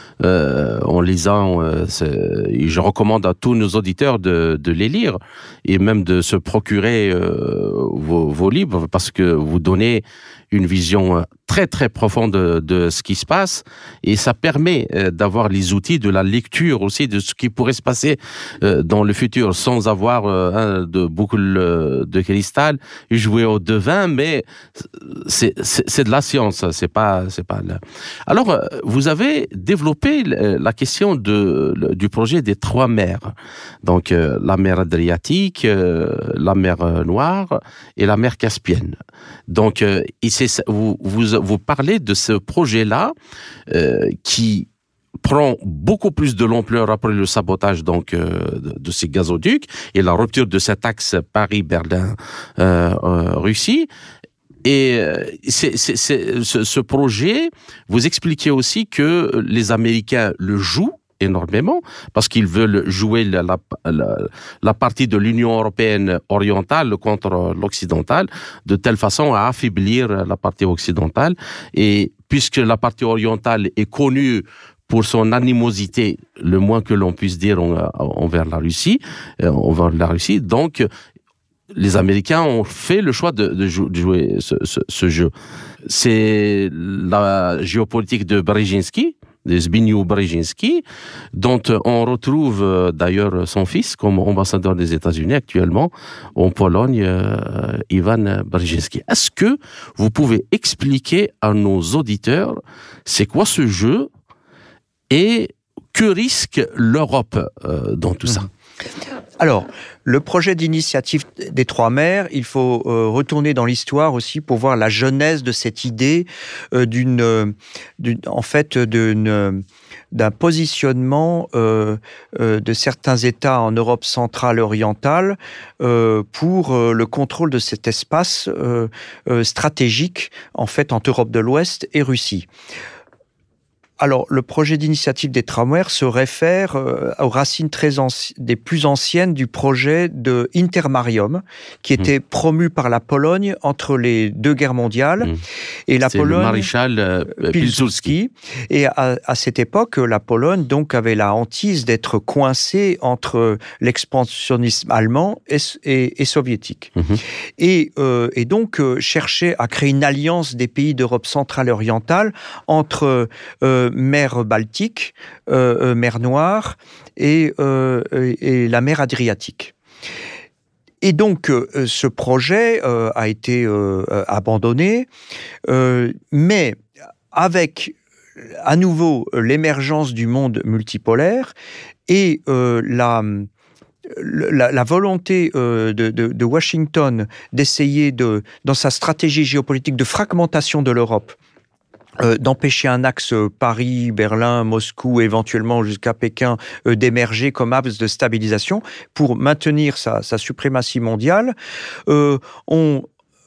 S2: Euh, en lisant, euh, je recommande à tous nos auditeurs de, de les lire et même de se procurer euh, vos, vos livres parce que vous donnez une vision très très profonde de, de ce qui se passe et ça permet euh, d'avoir les outils de la lecture aussi de ce qui pourrait se passer euh, dans le futur sans avoir euh, hein, de boucle de cristal et jouer au devin, mais c'est, c'est, c'est de la science, c'est pas c'est pas là. Alors vous avez développé la question de, du projet des trois mers, donc euh, la mer Adriatique, euh, la mer Noire et la mer Caspienne. Donc euh, c'est, vous, vous, vous parlez de ce projet-là euh, qui prend beaucoup plus de l'ampleur après le sabotage donc euh, de, de ces gazoducs et la rupture de cet axe Paris-Berlin-Russie. Euh, euh, Et c'est, c'est, c'est, ce, ce projet, vous expliquez aussi que les Américains le jouent énormément parce qu'ils veulent jouer la, la, la, la partie de l'Union européenne orientale contre l'occidentale de telle façon à affaiblir la partie occidentale. Et puisque la partie orientale est connue pour son animosité, le moins que l'on puisse dire envers la Russie, envers la Russie, donc les Américains ont fait le choix de, de jouer ce, ce, ce jeu. C'est la géopolitique de Brzezinski, de Zbigniew Brzezinski, dont on retrouve d'ailleurs son fils comme ambassadeur des États-Unis actuellement en Pologne, euh, Ivan Brzezinski. Est-ce que vous pouvez expliquer à nos auditeurs c'est quoi ce jeu et que risque l'Europe euh, dans tout ça ?
S3: Alors, le projet d'initiative des Trois Mers, il faut euh, retourner dans l'histoire aussi pour voir la genèse de cette idée euh, d'une, euh, d'une, en fait, d'une, euh, d'un positionnement euh, euh, de certains États en Europe centrale et orientale euh, pour euh, le contrôle de cet espace euh, euh, stratégique, en fait, entre Europe de l'Ouest et Russie. Alors, le projet d'initiative des Trois Mers se réfère euh, aux racines très anci- des plus anciennes du projet de Intermarium, qui était mmh. promu par la Pologne entre les deux guerres mondiales. Mmh. Et la
S2: C'est
S3: Pologne,
S2: le maréchal euh, Pilsudski.
S3: Et à, à cette époque, la Pologne donc avait la hantise d'être coincée entre l'expansionnisme allemand et, et, et soviétique. Mmh. Et, euh, et donc euh, cherchait à créer une alliance des pays d'Europe centrale et orientale entre euh, mer Baltique, euh, mer Noire et, euh, et la mer Adriatique. Et donc, euh, ce projet euh, a été euh, abandonné, euh, mais avec à nouveau l'émergence du monde multipolaire et euh, la, la, la volonté euh, de, de, de Washington d'essayer, de, dans sa stratégie géopolitique de fragmentation de l'Europe, Euh, d'empêcher un axe euh, Paris, Berlin, Moscou, éventuellement jusqu'à Pékin, euh, d'émerger comme axe de stabilisation pour maintenir sa, sa suprématie mondiale, euh, on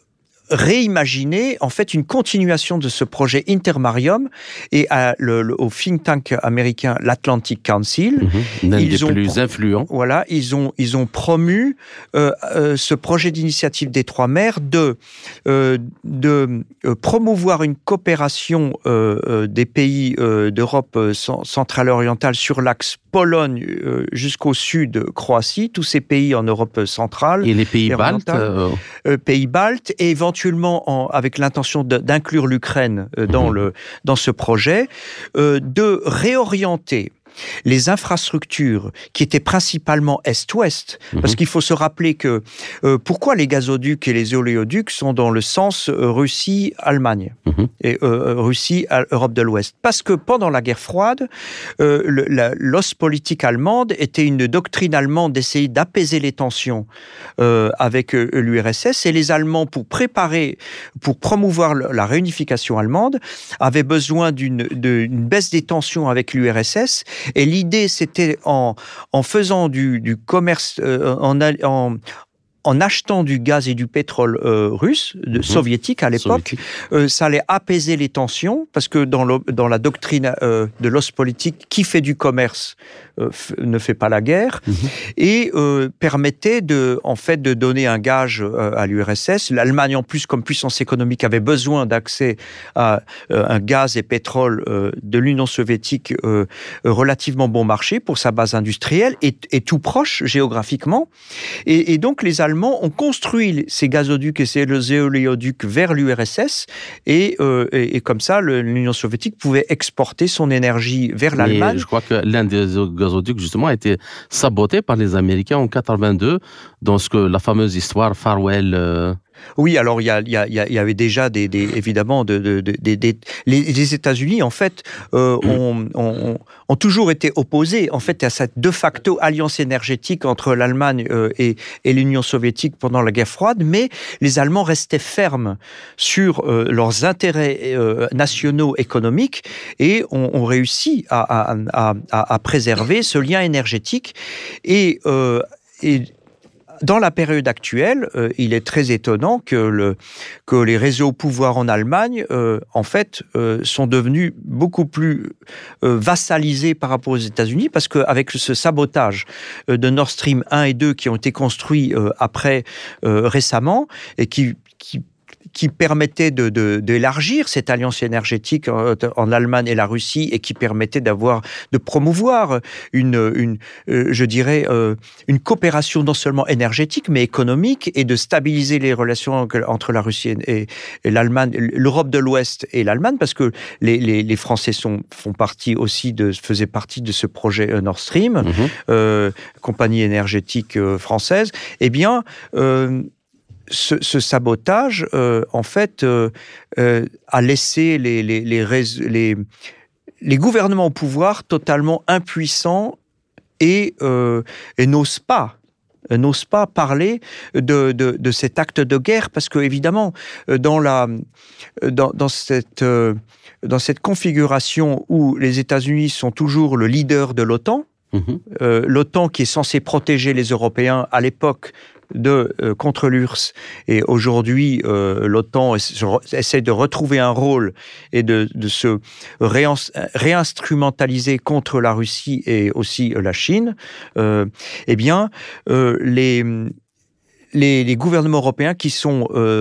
S3: réimaginer en fait une continuation de ce projet Intermarium et à, le, le, au think tank américain l'Atlantic Council.
S2: Mmh, l'un des plus influents.
S3: Voilà, ils ont ils ont promu euh, euh, ce projet d'initiative des trois mers de euh, de euh, promouvoir une coopération euh, euh, des pays euh, d'Europe euh, centrale orientale sur l'axe Pologne euh, jusqu'au sud Croatie, tous ces pays en Europe centrale
S2: et les pays baltes, euh...
S3: euh, pays baltes et éventuellement en, avec l'intention de, d'inclure l'Ukraine euh, dans, mmh. le, dans ce projet, euh, de réorienter les infrastructures qui étaient principalement Est-Ouest, mmh. parce qu'il faut se rappeler que euh, pourquoi les gazoducs et les oléoducs sont dans le sens euh, Russie-Allemagne mmh. et euh, Russie-Europe de l'Ouest. Parce que pendant la guerre froide, euh, le, la, l'os politique allemande était une doctrine allemande d'essayer d'apaiser les tensions euh, avec euh, l'U R S S, et les Allemands, pour préparer, pour promouvoir la réunification allemande, avaient besoin d'une, d'une baisse des tensions avec l'U R S S. Et l'idée, c'était en, en faisant du, du commerce, euh, en, en, en achetant du gaz et du pétrole euh, russe, de, mmh. soviétique à l'époque, euh, ça allait apaiser les tensions, parce que dans, le, dans la doctrine euh, de l'os politique, qui fait du commerce euh, f- ne fait pas la guerre, mmh. et euh, permettait de, en fait, de donner un gage euh, à l'U R S S. L'Allemagne, en plus, comme puissance économique, avait besoin d'accès à euh, un gaz et pétrole euh, de l'Union soviétique euh, relativement bon marché pour sa base industrielle, et, et tout proche géographiquement. Et, et donc, les Allemands ont construit ces gazoducs et ces oléoducs vers l'U R S S, et, euh, et, et comme ça, le, l'Union soviétique pouvait exporter son énergie vers l'Allemagne.
S2: Et je crois que l'un des gazoducs, justement, a été saboté par les Américains en quatre-vingt-deux, dans ce que la fameuse histoire Farwell... Euh...
S3: Oui, alors il y, a, il, y a, il y avait déjà des, des évidemment de, de, de, de, de les, les États-Unis en fait euh, ont, ont, ont toujours été opposés en fait à cette de facto alliance énergétique entre l'Allemagne euh, et, et l'Union soviétique pendant la guerre froide, mais les Allemands restaient fermes sur euh, leurs intérêts euh, nationaux économiques et ont, ont réussi à, à, à, à, à préserver ce lien énergétique et, euh, et dans la période actuelle, euh, il est très étonnant que, le, que les réseaux au pouvoir en Allemagne, euh, en fait, euh, sont devenus beaucoup plus euh, vassalisés par rapport aux États-Unis, parce qu'avec ce sabotage euh, de Nord Stream un et deux qui ont été construits euh, après euh, récemment et qui, qui qui permettait de, de, d'élargir cette alliance énergétique en, en Allemagne et la Russie, et qui permettait d'avoir, de promouvoir une, une euh, je dirais, euh, une coopération non seulement énergétique, mais économique, et de stabiliser les relations entre la Russie et, et l'Allemagne, l'Europe de l'Ouest et l'Allemagne, parce que les, les, les Français sont, font partie aussi de, faisaient partie de ce projet Nord Stream, mmh. euh, compagnie énergétique euh, française. Eh bien, euh, Ce, ce sabotage, euh, en fait, euh, euh, a laissé les, les, les, les, les gouvernements au pouvoir totalement impuissants et, euh, et n'osent pas, n'osent pas parler de, de, de cet acte de guerre, parce que évidemment, dans la, dans, dans cette, dans cette configuration où les États-Unis sont toujours le leader de l'OTAN, mmh. euh, l'OTAN qui est censé protéger les Européens à l'époque de euh, contre l'U R S S, et aujourd'hui euh, l'OTAN essaie de retrouver un rôle et de, de se réins- réinstrumentaliser contre la Russie et aussi la Chine, euh, eh bien euh, les Les, les gouvernements européens qui sont euh,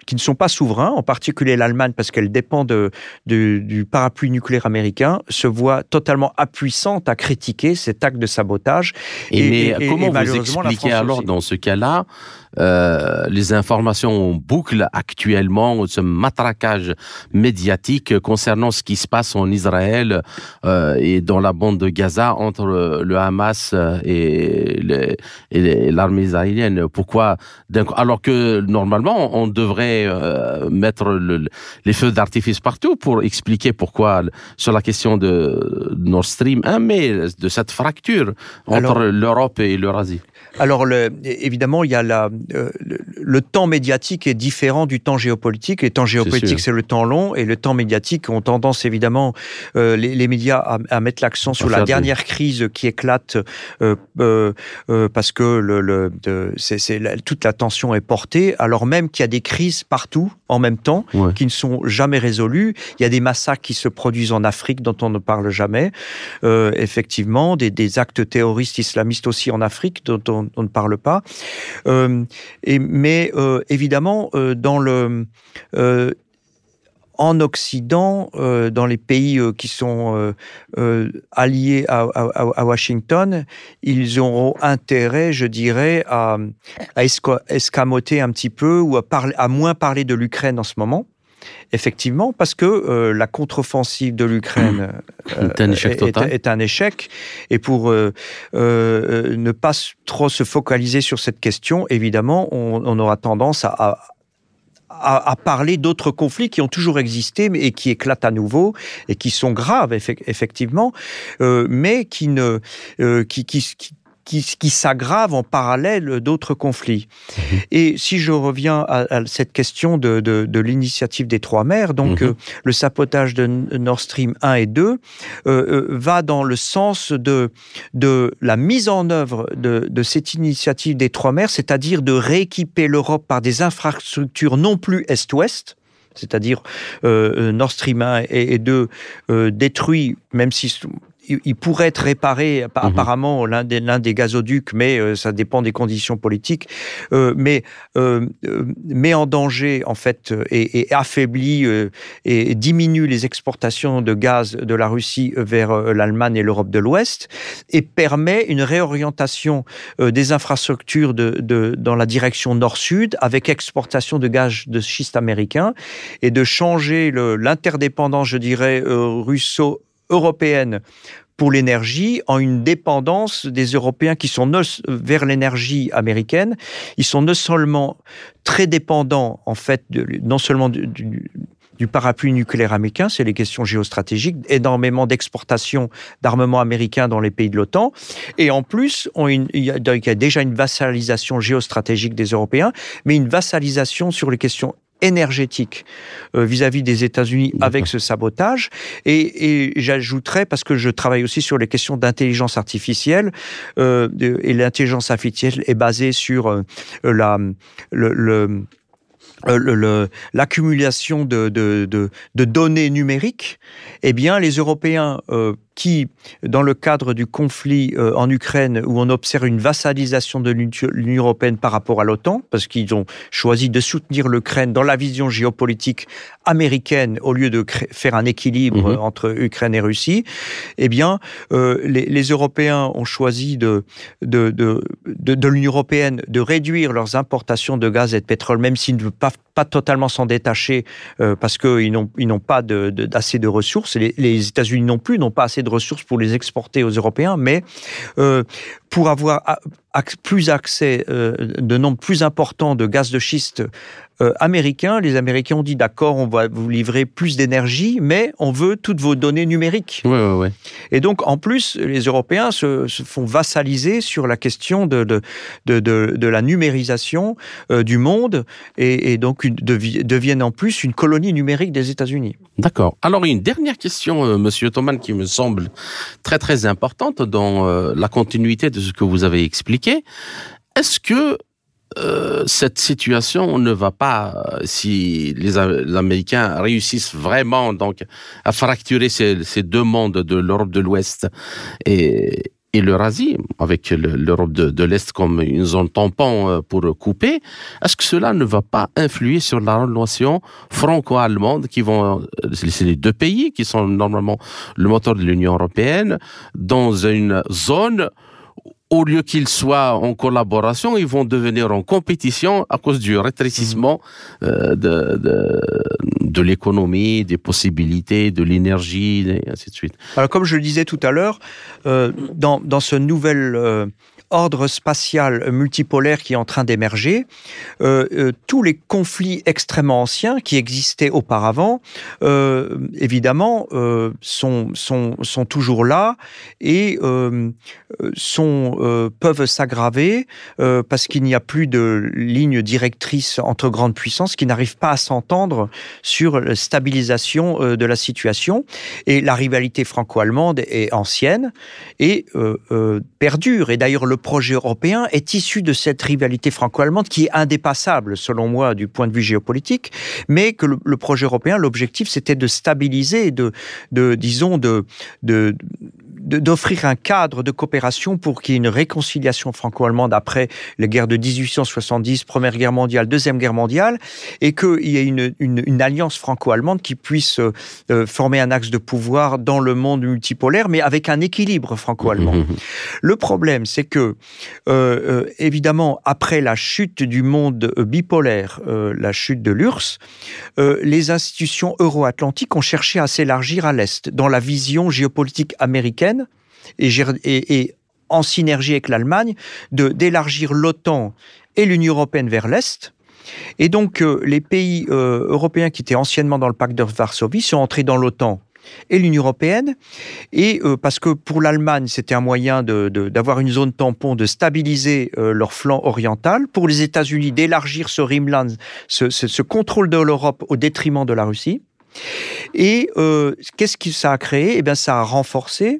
S3: qui ne sont pas souverains, en particulier l'Allemagne, parce qu'elle dépend de, de, du parapluie nucléaire américain, se voit totalement impuissante à critiquer cet acte de sabotage.
S2: Et, et mais et, comment et, vous expliquez alors, aussi. Dans ce cas-là, euh, les informations bouclent actuellement ce matraquage médiatique concernant ce qui se passe en Israël euh, et dans la bande de Gaza entre le Hamas et, les, et l'armée israélienne. Pourquoi, alors que normalement on devrait euh, mettre le, les feux d'artifice partout pour expliquer pourquoi sur la question de Nord Stream un, mais de cette fracture entre alors, l'Europe et l'Eurasie.
S3: Alors, le, évidemment, il y a la, euh, le, le temps médiatique est différent du temps géopolitique. Le temps géopolitique, c'est, c'est le temps long, et le temps médiatique ont tendance, évidemment, euh, les, les médias à, à mettre l'accent sur la dernière crise qui éclate euh, euh, euh, parce que le, le, de, c'est, c'est la, toute l'attention est portée, alors même qu'il y a des crises partout en même temps, ouais. qui ne sont jamais résolues. Il y a des massacres qui se produisent en Afrique dont on ne parle jamais. Euh, effectivement, des, des actes terroristes islamistes aussi en Afrique dont on on ne parle pas. Euh, et, mais euh, évidemment, euh, dans le, euh, en Occident, euh, dans les pays euh, qui sont euh, euh, alliés à, à, à Washington, ils auront intérêt, je dirais, à, à esca- escamoter un petit peu ou à, parler, à moins parler de l'Ukraine en ce moment. Effectivement, parce que euh, la contre-offensive de l'Ukraine euh, est, un est, est, est un échec. Et pour euh, euh, ne pas trop se focaliser sur cette question, évidemment, on, on aura tendance à, à, à, à parler d'autres conflits qui ont toujours existé et qui éclatent à nouveau et qui sont graves, eff- effectivement, euh, mais qui, ne, euh, qui, qui, qui Qui, qui s'aggravent en parallèle d'autres conflits. Mmh. Et si je reviens à, à cette question de, de, de l'initiative des Trois Mers, donc mmh. euh, le sabotage de Nord Stream un et deux euh, euh, va dans le sens de, de la mise en œuvre de, de cette initiative des Trois Mers, c'est-à-dire de rééquiper l'Europe par des infrastructures non plus Est-Ouest, c'est-à-dire euh, Nord Stream un et, et deux euh, détruits, même si il pourrait être réparé, apparemment, mmh. l'un, des, l'un des gazoducs, mais euh, ça dépend des conditions politiques, euh, mais euh, met en danger, en fait, et, et affaiblit euh, et diminue les exportations de gaz de la Russie vers euh, l'Allemagne et l'Europe de l'Ouest, et permet une réorientation euh, des infrastructures de, de, dans la direction nord-sud, avec exportation de gaz de schiste américain, et de changer le, l'interdépendance, je dirais, euh, russo- européenne pour l'énergie en une dépendance des Européens qui sont no- vers l'énergie américaine. Ils sont non seulement très dépendants, en fait, de, non seulement du, du, du parapluie nucléaire américain, c'est les questions géostratégiques, énormément d'exportations d'armements américains dans les pays de l'OTAN, et en plus, on, il, y a, il y a déjà une vassalisation géostratégique des Européens, mais une vassalisation sur les questions énergétique euh, vis-à-vis des États-Unis avec ce sabotage. Et, et j'ajouterais, parce que je travaille aussi sur les questions d'intelligence artificielle, euh, de, et l'intelligence artificielle est basée sur euh, la, le, le Euh, le, le, l'accumulation de, de, de, de données numériques, eh bien, les Européens euh, qui, dans le cadre du conflit euh, en Ukraine, où on observe une vassalisation de l'Union européenne par rapport à l'OTAN, parce qu'ils ont choisi de soutenir l'Ukraine dans la vision géopolitique américaine, au lieu de créer, faire un équilibre mmh. entre Ukraine et Russie, eh bien, euh, les, les Européens ont choisi de, de, de, de, de l'Union européenne de réduire leurs importations de gaz et de pétrole, même s'ils ne veulent pas pas totalement s'en détacher euh, parce qu'ils n'ont, ils n'ont pas de, de, d'assez de ressources. Les, les États-Unis non plus n'ont pas assez de ressources pour les exporter aux Européens, mais euh, pour avoir a, a, plus accès, euh, de nombre plus important de gaz de schiste euh, américains, les Américains ont dit d'accord, on va vous livrer plus d'énergie, mais on veut toutes vos données numériques.
S2: Ouais, ouais, ouais.
S3: Et donc, en plus, les Européens se, se font vassaliser sur la question de, de, de, de, de la numérisation euh, du monde et, et donc une, de, deviennent en plus une colonie numérique des États-Unis.
S2: D'accord. Alors, une dernière question, euh, Monsieur Thoman, qui me semble très, très importante dans euh, la continuité de ce que vous avez expliqué. Est-ce que Euh, cette situation ne va pas, euh, si les, les Américains réussissent vraiment donc à fracturer ces, ces deux mondes de l'Europe de l'Ouest et, et l'Eurasie, avec le, l'Europe de, de l'Est comme une zone tampon pour couper, est-ce que cela ne va pas influer sur la relation franco-allemande qui vont, c'est les deux pays qui sont normalement le moteur de l'Union européenne, dans une zone au lieu qu'ils soient en collaboration, ils vont devenir en compétition à cause du rétrécissement euh, de, de, de l'économie, des possibilités, de l'énergie, et ainsi de suite.
S3: Alors, comme je le disais tout à l'heure, euh, dans, dans ce nouvel euh, ordre spatial multipolaire qui est en train d'émerger, euh, euh, tous les conflits extrêmement anciens qui existaient auparavant, euh, évidemment, euh, sont, sont, sont toujours là et euh, sont, euh, peuvent s'aggraver euh, parce qu'il n'y a plus de ligne directrice entre grandes puissances qui n'arrivent pas à s'entendre sur la stabilisation euh, de la situation. Et la rivalité franco-allemande est ancienne et euh, euh, perdure. Et d'ailleurs, le projet européen est issu de cette rivalité franco-allemande qui est indépassable, selon moi, du point de vue géopolitique, mais que le, le projet européen, l'objectif, c'était de stabiliser, de, de disons, de, de, de, d'offrir un cadre de coopération pour qu'il y ait une réconciliation franco-allemande après les guerres de dix-huit cent soixante-dix, Première Guerre mondiale, Deuxième Guerre mondiale, et qu'il y ait une, une, une alliance franco-allemande qui puisse euh, former un axe de pouvoir dans le monde multipolaire, mais avec un équilibre franco-allemand. Mmh. Le problème, c'est que Euh, euh, évidemment, après la chute du monde bipolaire, euh, la chute de l'U R S S, euh, les institutions euro-atlantiques ont cherché à s'élargir à l'Est, dans la vision géopolitique américaine et, et, et en synergie avec l'Allemagne, de, d'élargir l'OTAN et l'Union européenne vers l'Est. Et donc, euh, les pays euh, européens qui étaient anciennement dans le pacte de Varsovie sont entrés dans l'OTAN et l'Union européenne, et euh, parce que pour l'Allemagne, c'était un moyen de, de, d'avoir une zone tampon, de stabiliser euh, leur flanc oriental, pour les États-Unis d'élargir ce Rimland, ce, ce, ce contrôle de l'Europe au détriment de la Russie. Et euh, qu'est-ce que ça a créé ? Eh bien, ça a renforcé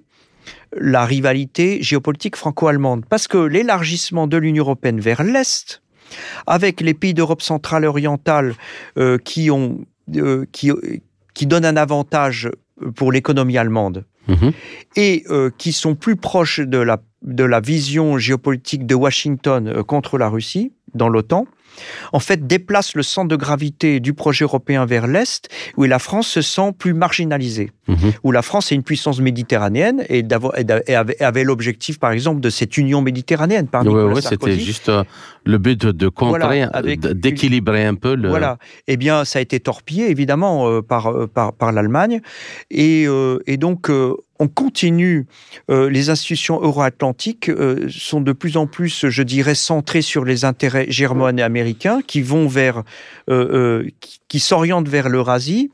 S3: la rivalité géopolitique franco-allemande, parce que l'élargissement de l'Union européenne vers l'Est, avec les pays d'Europe centrale et orientale euh, qui ont euh, qui, qui donnent un avantage pour l'économie allemande, mmh. et euh, qui sont plus proches de la, de la vision géopolitique de Washington euh, contre la Russie, dans l'OTAN, en fait, déplace le centre de gravité du projet européen vers l'Est, où la France se sent plus marginalisée. Mmh. Où la France est une puissance méditerranéenne et, et avait, avait l'objectif, par exemple, de cette union méditerranéenne par Nicolas
S2: oui,
S3: Sarkozy.
S2: C'était juste euh, le but de, de contrer, voilà, avec, d'équilibrer un peu le...
S3: Voilà. Eh bien, ça a été torpillé, évidemment, euh, par, euh, par, par l'Allemagne. Et, euh, et donc... Euh, on continue, euh, les institutions euro-atlantiques euh, sont de plus en plus, je dirais, centrées sur les intérêts germano-américains qui vont vers, euh, euh, qui, qui s'orientent vers l'Eurasie.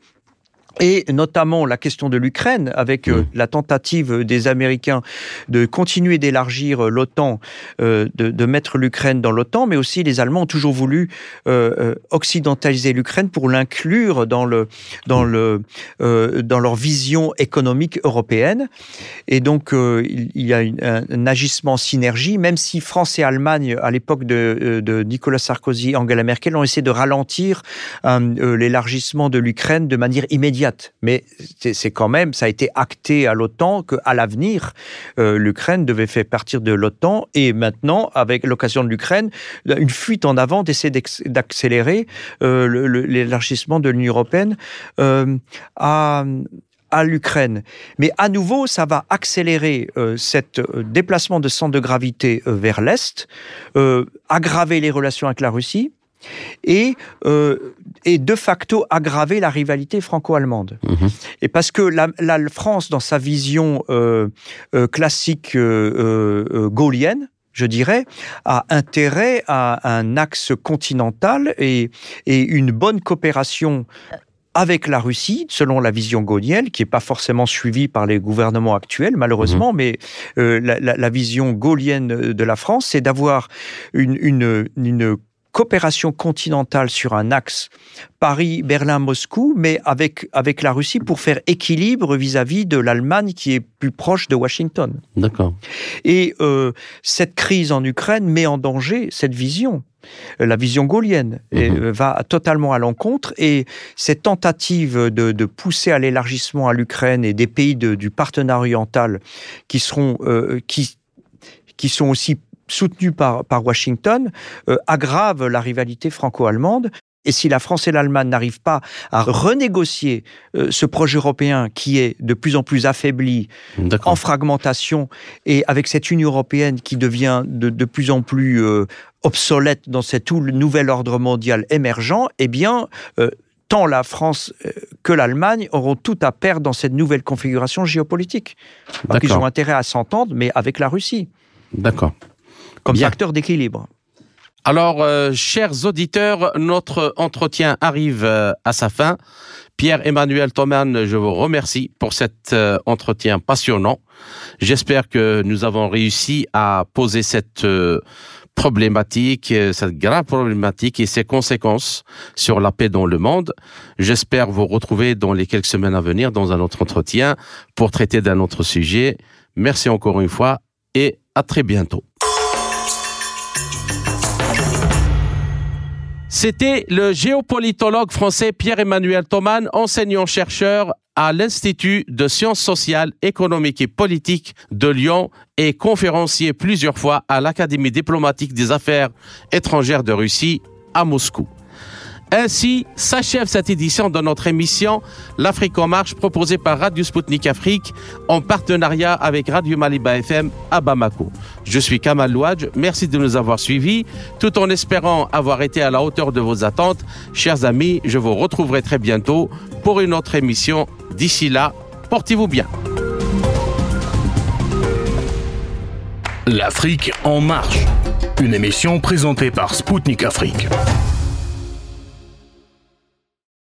S3: Et notamment la question de l'Ukraine, avec euh, la tentative des Américains de continuer d'élargir l'OTAN, euh, de, de mettre l'Ukraine dans l'OTAN, mais aussi les Allemands ont toujours voulu euh, euh, occidentaliser l'Ukraine pour l'inclure dans, le, dans, le, euh, dans leur vision économique européenne. Et donc, euh, il, il y a une, un, un agissement en synergie, même si France et Allemagne, à l'époque de, de Nicolas Sarkozy et Angela Merkel, ont essayé de ralentir euh, euh, l'élargissement de l'Ukraine de manière immédiate. Mais c'est, c'est quand même, ça a été acté à l'OTAN qu'à l'avenir, euh, l'Ukraine devait faire partir de l'OTAN, et maintenant, avec l'occasion de l'Ukraine, une fuite en avant d'essayer d'accélérer euh, le, le, l'élargissement de l'Union européenne euh, à... à l'Ukraine. Mais à nouveau, ça va accélérer euh, cet euh, déplacement de centre de gravité euh, vers l'Est, euh, aggraver les relations avec la Russie, et, euh, et de facto aggraver la rivalité franco-allemande. Mmh. Et parce que la, la France, dans sa vision euh, euh, classique euh, euh, gaullienne, je dirais, a intérêt à un axe continental et, et une bonne coopération avec la Russie, selon la vision gaulienne, qui n'est pas forcément suivie par les gouvernements actuels, malheureusement, mmh. mais euh, la, la, la vision gaulienne de la France, c'est d'avoir une, une, une coopération continentale sur un axe Paris, Berlin, Moscou, mais avec, avec la Russie pour faire équilibre vis-à-vis de l'Allemagne qui est plus proche de Washington.
S2: D'accord.
S3: Et euh, cette crise en Ukraine met en danger cette vision. La vision gaulienne mmh. et, euh, va totalement à l'encontre, et cette tentative de, de pousser à l'élargissement à l'Ukraine et des pays de, du partenariat oriental qui seront... Euh, qui qui sont aussi soutenus par, par Washington, euh, aggravent la rivalité franco-allemande. Et si la France et l'Allemagne n'arrivent pas à renégocier euh, ce projet européen qui est de plus en plus affaibli, D'accord. en fragmentation, et avec cette Union européenne qui devient de, de plus en plus euh, obsolète dans cet tout nouvel ordre mondial émergent, eh bien, euh, tant la France que l'Allemagne auront tout à perdre dans cette nouvelle configuration géopolitique. Alors qu'ils ont intérêt à s'entendre, mais avec la Russie.
S2: D'accord.
S3: Comme
S2: Bien.
S3: facteur d'équilibre.
S2: Alors, euh, chers auditeurs, notre entretien arrive euh, à sa fin. Pierre-Emmanuel Thoman, je vous remercie pour cet euh, entretien passionnant. J'espère que nous avons réussi à poser cette euh, problématique, euh, cette grave problématique et ses conséquences sur la paix dans le monde. J'espère vous retrouver dans les quelques semaines à venir dans un autre entretien pour traiter d'un autre sujet. Merci encore une fois et à très bientôt. C'était le géopolitologue français Pierre-Emmanuel Thoman, enseignant-chercheur à l'Institut de sciences sociales, économiques et politiques de Lyon et conférencier plusieurs fois à l'Académie diplomatique des affaires étrangères de Russie à Moscou. Ainsi s'achève cette édition de notre émission L'Afrique en marche proposée par Radio Sputnik Afrique en partenariat avec Radio Maliba F M à Bamako. Je suis Kamal Louadj, merci de nous avoir suivis. Tout en espérant avoir été à la hauteur de vos attentes, chers amis, je vous retrouverai très bientôt pour une autre émission. D'ici là, portez-vous bien.
S1: L'Afrique en marche, une émission présentée par Sputnik Afrique.